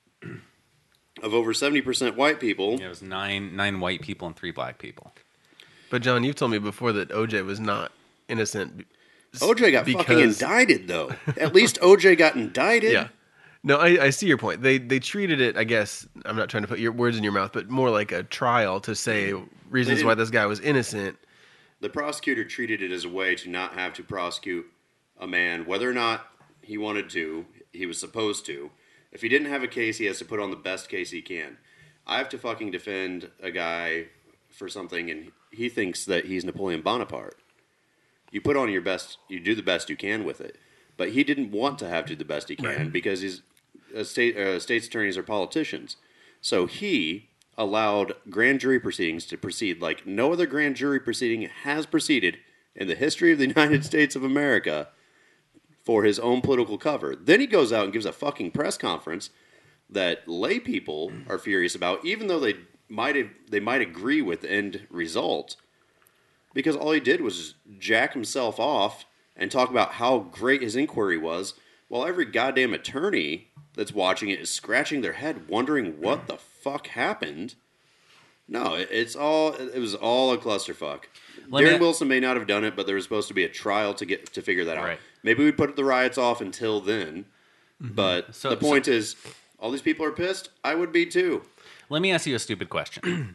of over seventy percent white people.
Yeah, it was nine nine white people and three black people.
But John, you've told me before that O J was not innocent.
O J got
because...
fucking indicted, though. At least O J got indicted.
Yeah. No, I, I see your point. They they treated it, I guess, I'm not trying to put your words in your mouth, but more like a trial to say reasons why this guy was innocent.
The prosecutor treated it as a way to not have to prosecute a man, whether or not he wanted to, he was supposed to. If he didn't have a case, he has to put on the best case he can. I have to fucking defend a guy for something, and he thinks that he's Napoleon Bonaparte. You put on your best, you do the best you can with it. But he didn't want to have to do the best he can
Right.
because he's a state uh, state's attorneys are politicians. So he allowed grand jury proceedings to proceed like no other grand jury proceeding has proceeded in the history of the United States of America for his own political cover. Then he goes out and gives a fucking press conference that lay people are furious about, even though they might have, they might agree with the end result, because all he did was just jack himself off and talk about how great his inquiry was, while every goddamn attorney that's watching it is scratching their head, wondering what the fuck happened. No, it, it's all it was all a clusterfuck.
Let
Darren
me-
Wilson may not have done it, but there was supposed to be a trial to get to figure that out.
Right.
Maybe we put the riots off until then. But
So-
the point is, all these people are pissed. I would be too.
Let me ask you a stupid question.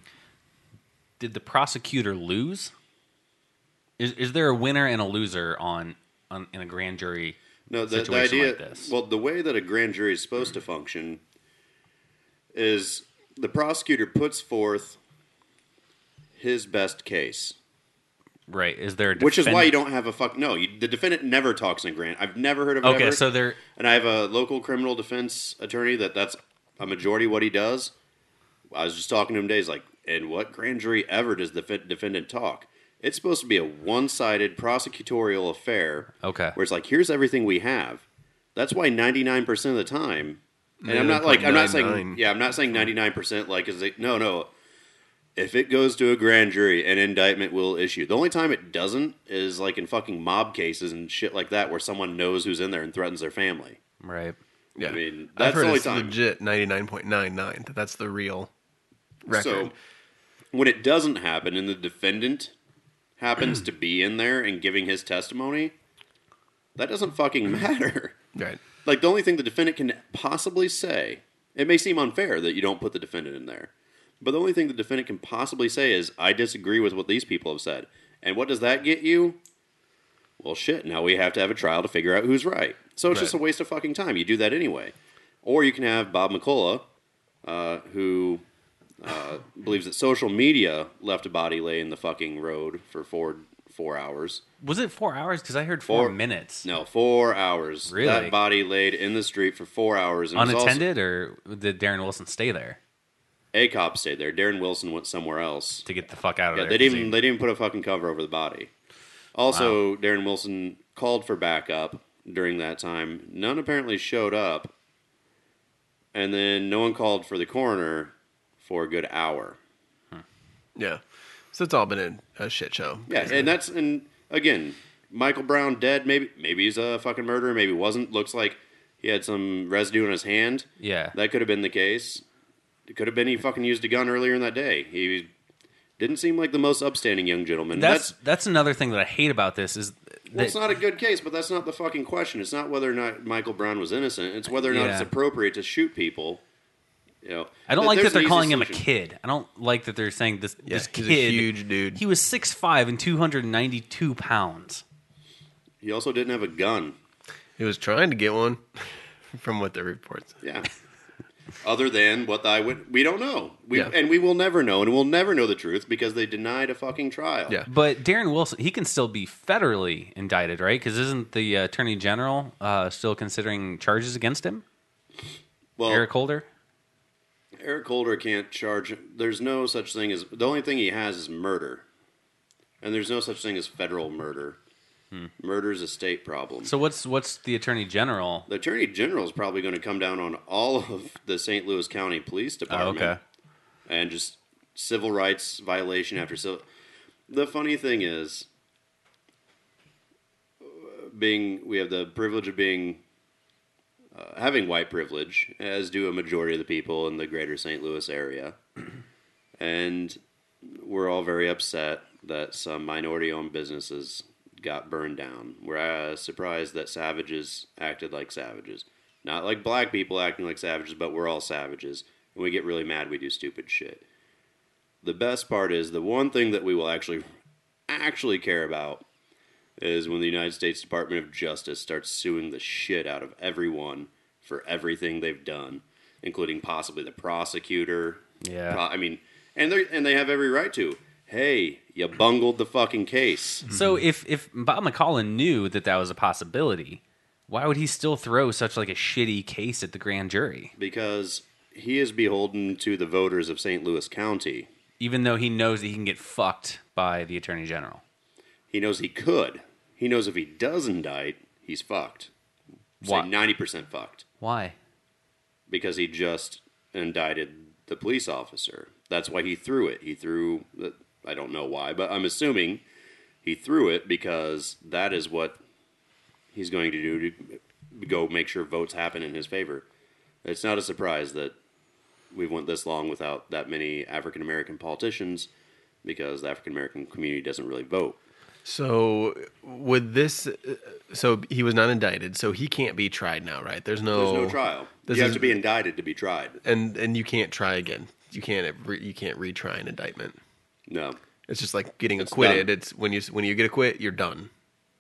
Did the prosecutor lose? Is is there a winner and a loser on on, in a grand jury
No, the, the
situation
idea.
like this.
Well, the way that a grand jury is supposed to function is the prosecutor puts forth his best case.
Right. Is there a
Which is why
defend-
you don't have a fuck. No, you, the defendant never talks in a grand. I've never heard of it.
Okay,
ever.
so there-
And I have a local criminal defense attorney that that's a majority what he does. I was just talking to him today. He's like, in what grand jury ever does the def- defendant talk? It's supposed to be a one-sided prosecutorial affair.
Okay.
Where it's like, here's everything we have. That's why ninety-nine percent of the time, and I'm not like I'm not saying yeah, I'm not saying ninety-nine percent like is it no no. If it goes to a grand jury, an indictment will issue. The only time it doesn't is like in fucking mob cases and shit like that, where someone knows who's in there and threatens their family.
Right.
Yeah.
I mean,
I've
that's
heard
the only
it's
time.
legit ninety-nine point nine nine. That's the real record.
So when it doesn't happen and the defendant happens to be in there and giving his testimony, that doesn't fucking matter.
Right.
Like the only thing the defendant can possibly say, it may seem unfair that you don't put the defendant in there. But the only thing the defendant can possibly say is, I disagree with what these people have said. And what does that get you? Well, shit, now we have to have a trial to figure out who's right. So it's
Right.
just a waste of fucking time. You do that anyway. Or you can have Bob McCullough, uh, who uh, believes that social media left a body lay in the fucking road for four four hours.
Was it four hours? Because I heard four, minutes.
No, four hours.
Really?
That body laid in the street for four hours. And was also-
Unattended, or did Darren Wilson stay there?
A cop stayed there. Darren Wilson went somewhere else
to get the fuck out of
yeah,
there.
They didn't. Even, they didn't even put a fucking cover over the body. Also, wow. Darren Wilson called for backup during that time. None apparently showed up, and then no one called for the coroner for a good hour.
Yeah, so it's all been a, a shit show.
Yeah, and that's and again, Michael Brown dead. Maybe maybe he's a fucking murderer. Maybe he wasn't. Looks like he had some residue in his hand.
Yeah,
that could have been the case. It could have been he fucking used a gun earlier in that day. He didn't seem like the most upstanding young gentleman.
That's that's, that's another thing that I hate about this is that,
well, it's not a good case, but that's not the fucking question. It's not whether or not Michael Brown was innocent. It's whether or not
Yeah.
it's appropriate to shoot people. You know,
I don't
th-
like
there's
that they're
an
calling
easy
him a
solution.
kid. I don't like that they're saying this
Yeah,
this
he's a
kid.
huge dude.
He was six five and two hundred ninety-two pounds.
He also didn't have a gun.
He was trying to get one, from what the reports.
Yeah. Other than what I would, we don't know. We
Yeah.
and we will never know, and we'll never know the truth because they denied a fucking trial.
Yeah.
But Darren Wilson, he can still be federally indicted, right? Because isn't the uh, Attorney General uh, still considering charges against him?
Well,
Eric Holder?
Eric Holder can't charge. There's no such thing as the only thing he has is murder, and there's no such thing as federal murder.
Hmm.
Murder is a state problem.
So what's what's the Attorney General?
The Attorney General is probably going to come down on all of the Saint Louis County Police Department.
Oh, okay.
And just civil rights violation after civil. The funny thing is, being we have the privilege of being uh, having white privilege, as do a majority of the people in the greater Saint Louis area, and we're all very upset that some minority-owned businesses got burned down. We're uh, surprised that savages acted like savages. Not like black people acting like savages, but we're all savages. When we get really mad, we do stupid shit. The best part is the one thing that we will actually, actually care about is when the United States Department of Justice starts suing the shit out of everyone for everything they've done, including possibly the prosecutor.
Yeah.
Pro- I mean, and they and they have every right to. Hey, you bungled the fucking case.
So if if Bob McCollum knew that that was a possibility, why would he still throw such like a shitty case at the grand jury?
Because he is beholden to the voters of Saint Louis County.
Even though he knows that he can get fucked by the Attorney General.
He knows he could. He knows if he does indict, he's fucked. Say
Why?
ninety percent fucked.
Why?
Because he just indicted the police officer. That's why he threw it. He threw, the, I don't know why, but I'm assuming he threw it because that is what he's going to do to go make sure votes happen in his favor. It's not a surprise that we've went this long without that many African American politicians because the African American community doesn't really vote.
So with this, so he was not indicted, so he can't be tried now, right? There's no
There's no trial.
This
You have
is-
to be indicted to be tried.
and and you can't try again. You can't re, you can't retry an indictment.
No,
It's just like getting
It's
acquitted.
done.
It's when you when you get acquitted, you're done.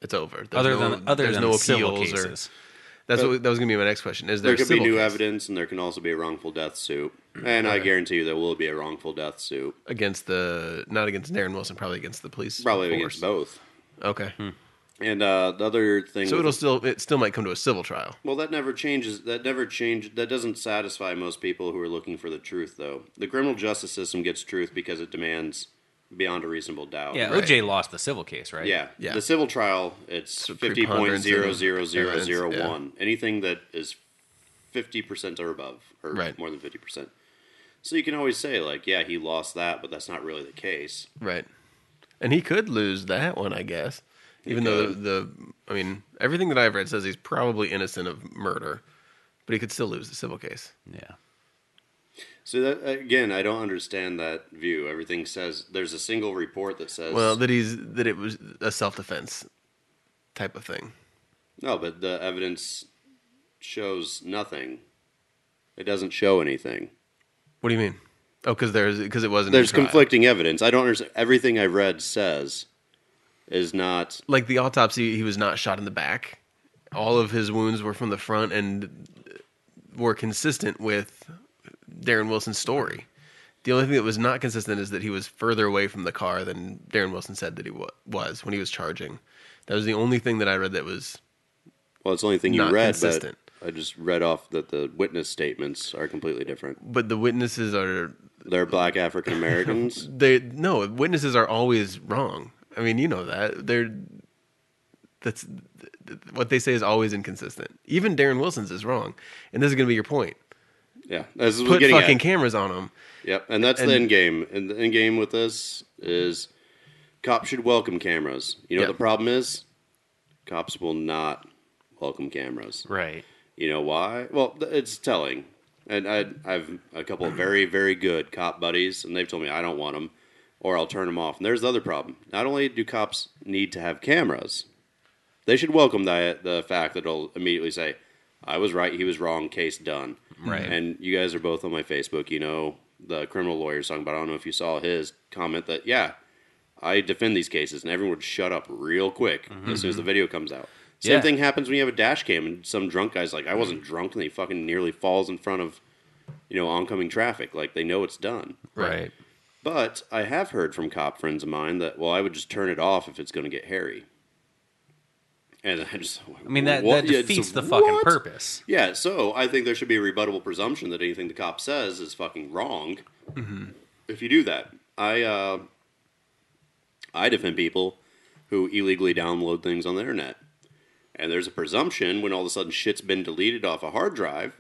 it's over. There's
Other
no,
than- other
there's
than
no
civil
appeals or-
cases.
That's
But-
what that was going to be my next question. Is there,
There
a
could be
civil
new
case
evidence, and there can also be a wrongful death suit. And I
Okay.
guarantee you there will be a wrongful death suit.
against the not against Darren Wilson, probably against the police?
Probably
force.
against both.
Okay.
And uh, the other thing...
So
with-
it'll still it still might come to a civil trial.
Well, that never changes. That never change. That doesn't satisfy most people who are looking for the truth, though. The criminal justice system gets truth because it demands beyond a reasonable doubt.
Yeah, O J lost the civil case, right?
Yeah.
Yeah.
The civil trial, it's fifty point zero zero zero zero one. Anything that is fifty percent or above, or
Right.
more than fifty percent. So you can always say, like, yeah, he lost that, but that's not really the case.
Right. And he could lose that one, I guess. Even though the, the, I mean, everything that I've read says he's probably innocent of murder, but he could still lose the civil case.
Yeah.
So that again, I don't understand that view. Everything says there's a single report that says
Well, that he's that it was a self defense type of thing.
no, but the evidence shows nothing. It doesn't show anything.
What do you mean? Oh, because there's because it wasn't.
There's
a trial.
conflicting evidence. I don't understand. Everything I read says is not
Like the autopsy, he was not shot in the back. All of his wounds were from the front and were consistent with Darren Wilson's story. The only thing that was not consistent is that he was further away from the car than Darren Wilson said that he wa- was when he was charging. That was the only thing that I read that was
well. It's the only thing you
not
read,
consistent.
but I just read off that the witness statements are completely different.
But the witnesses are
They're black African Americans.
they no witnesses are always wrong. I mean, you know that they're that's what they say is always inconsistent. Even Darren Wilson's is wrong, and this is going to be your point.
Yeah, this is what
Put
I'm getting
fucking
at.
cameras on them.
Yep, and that's
And-
the end game. And the end game with this is cops should welcome cameras. You know
Yep.
what the problem is? Cops will not welcome cameras.
Right.
You know why? Well, th- it's telling. And I, I've a couple of very, very good cop buddies, and they've told me I don't want them, or I'll turn them off. And there's the other problem. Not only do cops need to have cameras, they should welcome the, the fact that it'll immediately say, I was right, he was wrong, case done.
Right.
And you guys are both on my Facebook. You know, the criminal lawyer's talking about, I don't know if you saw his comment that, yeah, I defend these cases, and everyone would shut up real quick as soon as the video comes out. Same
Yeah.
thing happens when you have a dash cam, and some drunk guy's like, I wasn't drunk, and he fucking nearly falls in front of, you know, oncoming traffic. Like, they know it's done.
Right.
But I have heard from cop friends of mine that, well, I would just turn it off if it's going to get hairy. And I just,
I mean, that,
what?
that
Yeah,
defeats
so
the fucking
what?
purpose.
Yeah, so I think there should be a rebuttable presumption that anything the cop says is fucking wrong.
Mm-hmm.
If you do that, I uh, I defend people who illegally download things on the internet, and there's a presumption when all of a sudden shit's been deleted off a hard drive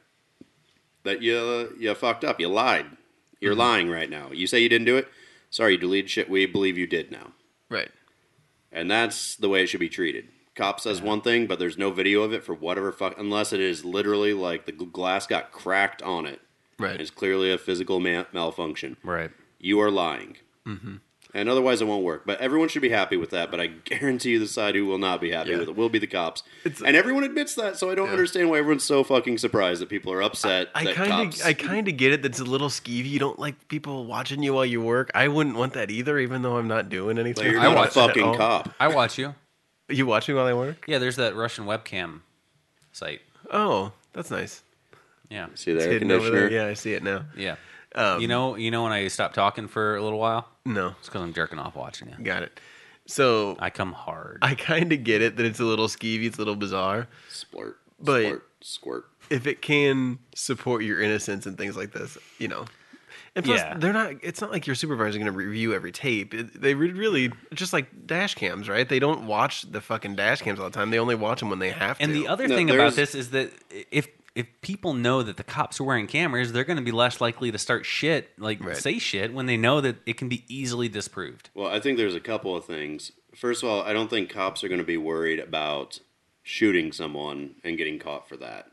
that you you fucked up, you lied, you're
Mm-hmm.
lying right now. You say you didn't do it. Sorry, you deleted shit. We believe you did now.
Right.
And that's the way it should be treated. Cop says one thing, but there's no video of it for whatever fuck, unless it is literally like the gl- glass got cracked on it.
Right.
It's clearly a physical ma- malfunction.
Right.
You are lying.
Mm-hmm.
And otherwise it won't work. But everyone should be happy with that, but I guarantee you the side who will not be happy
Yeah.
with it will be the cops. And everyone admits that, so I don't
Yeah.
understand why everyone's so fucking surprised that people are upset
I
that
kind
cops...
of I kind of get it. That's a little skeevy. You don't like people watching you while you work. I wouldn't want that either, even though I'm not doing anything.
you're
I
not a
watch it at
fucking
all.
cop.
I watch you.
You watch me while I work?
Yeah, there's that Russian webcam site.
Oh, that's nice.
Yeah.
See the
It's
air
hidden over
conditioner?
there. Yeah, I see it now.
Yeah.
Um,
you know, you know when I stop talking for a little while?
No.
It's because I'm jerking off watching you.
Got it. So
I come hard.
I kind of get it that it's a little skeevy, it's a little bizarre.
Splurt,
But
squirt, squirt.
if it can support your innocence and things like this, you know. And plus,
Yeah.
they're not. It's not like your supervisor's going to review every tape. It, they re- really just like dash cams, right? They don't watch the fucking dash cams all the time. They only watch them when they have to.
And the other
No,
thing
there's-
about this is that if if people know that the cops are wearing cameras, they're going to be less likely to start shit, like
Right.
say shit, when they know that it can be easily disproved.
Well, I think there's a couple of things. First of all, I don't think cops are going to be worried about shooting someone and getting caught for that.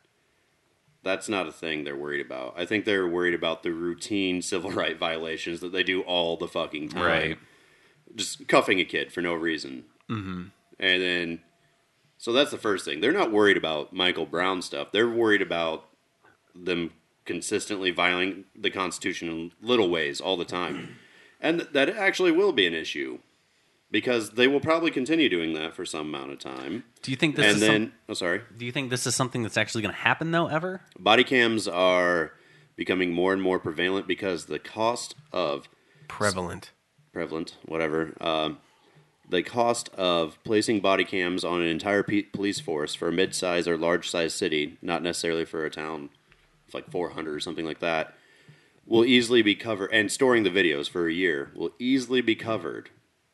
That's not a thing they're worried about. I think they're worried about the routine civil right violations that they do all the fucking time.
Right.
Just cuffing a kid for no reason.
Mm-hmm.
And then, so that's the first thing. They're not worried about Michael Brown stuff. They're worried about them consistently violating the Constitution in little ways all the time. And th- that actually will be an issue. because they will probably continue doing that for some amount of time.
Do you think this
and
is
then?
some-
oh, sorry.
Do you think this is something that's actually going to happen though? Ever?
Body cams are becoming more and more prevalent because the cost of
Prevalent.
prevalent, whatever. Um, the cost of placing body cams on an entire pe- police force for a mid-size or large-size city, not necessarily for a town of like four hundred or something like that, will easily be covered, and storing the videos for a year will easily be covered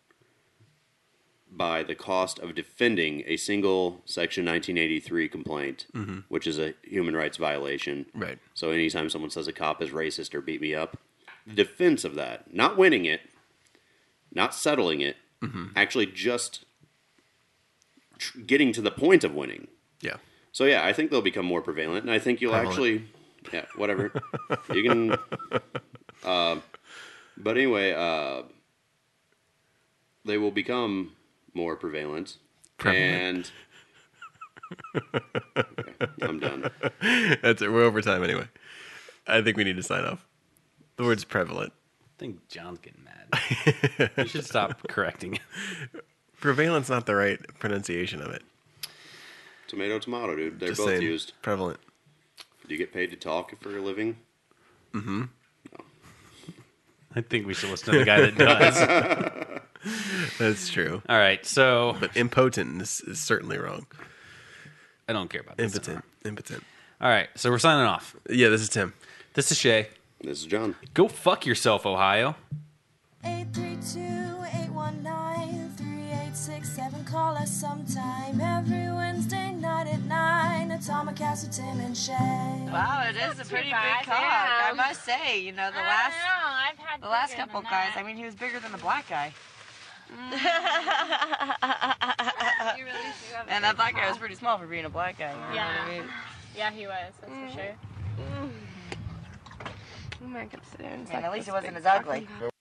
by the cost of defending a single Section nineteen eighty-three complaint,
Mhm.
which is a human rights violation.
Right.
So anytime someone says a cop is racist or beat me up, the defense of that, not winning it, not settling it,
Mhm.
actually just tr- getting to the point of winning.
Yeah.
So yeah, I think they'll become more prevalent, and I think you'll
Prevalent.
actually, yeah, whatever. You can, uh, but anyway, uh, they will become more prevalent,
Prevalent.
and okay, I'm done.
That's it. We're over time anyway. I think we need to sign off. The word's prevalent.
I think John's getting mad. You should stop correcting.
Prevalent's not the right pronunciation of it.
Tomato, tomato, dude. They're
Just
both
saying,
used.
Prevalent.
Do you get paid to talk for a living?
Mm-hmm.
I think we should listen to the guy that does.
That's true.
All right, so
but impotent is, is certainly wrong.
I don't care about this.
Impotent. Impotent.
All right, so we're signing off.
Yeah, this is Tim.
This is Shay.
This is John.
Go fuck yourself, Ohio.
eight three two, eight one nine, three eight six seven. Call us sometime every Wednesday night at nine. Atomic Cast with Tim and Shay.
Wow, it is a pretty big cock. I must say, you know, the last
I've had
the last
bigger
couple
than
guys,
that.
I mean, he was bigger than the black guy.
You really do have a
And that
big
black guy was
cock.
pretty small for being a black guy. You know
Yeah.
what I mean?
Yeah, he was, that's for sure.
And at least it wasn't as ugly.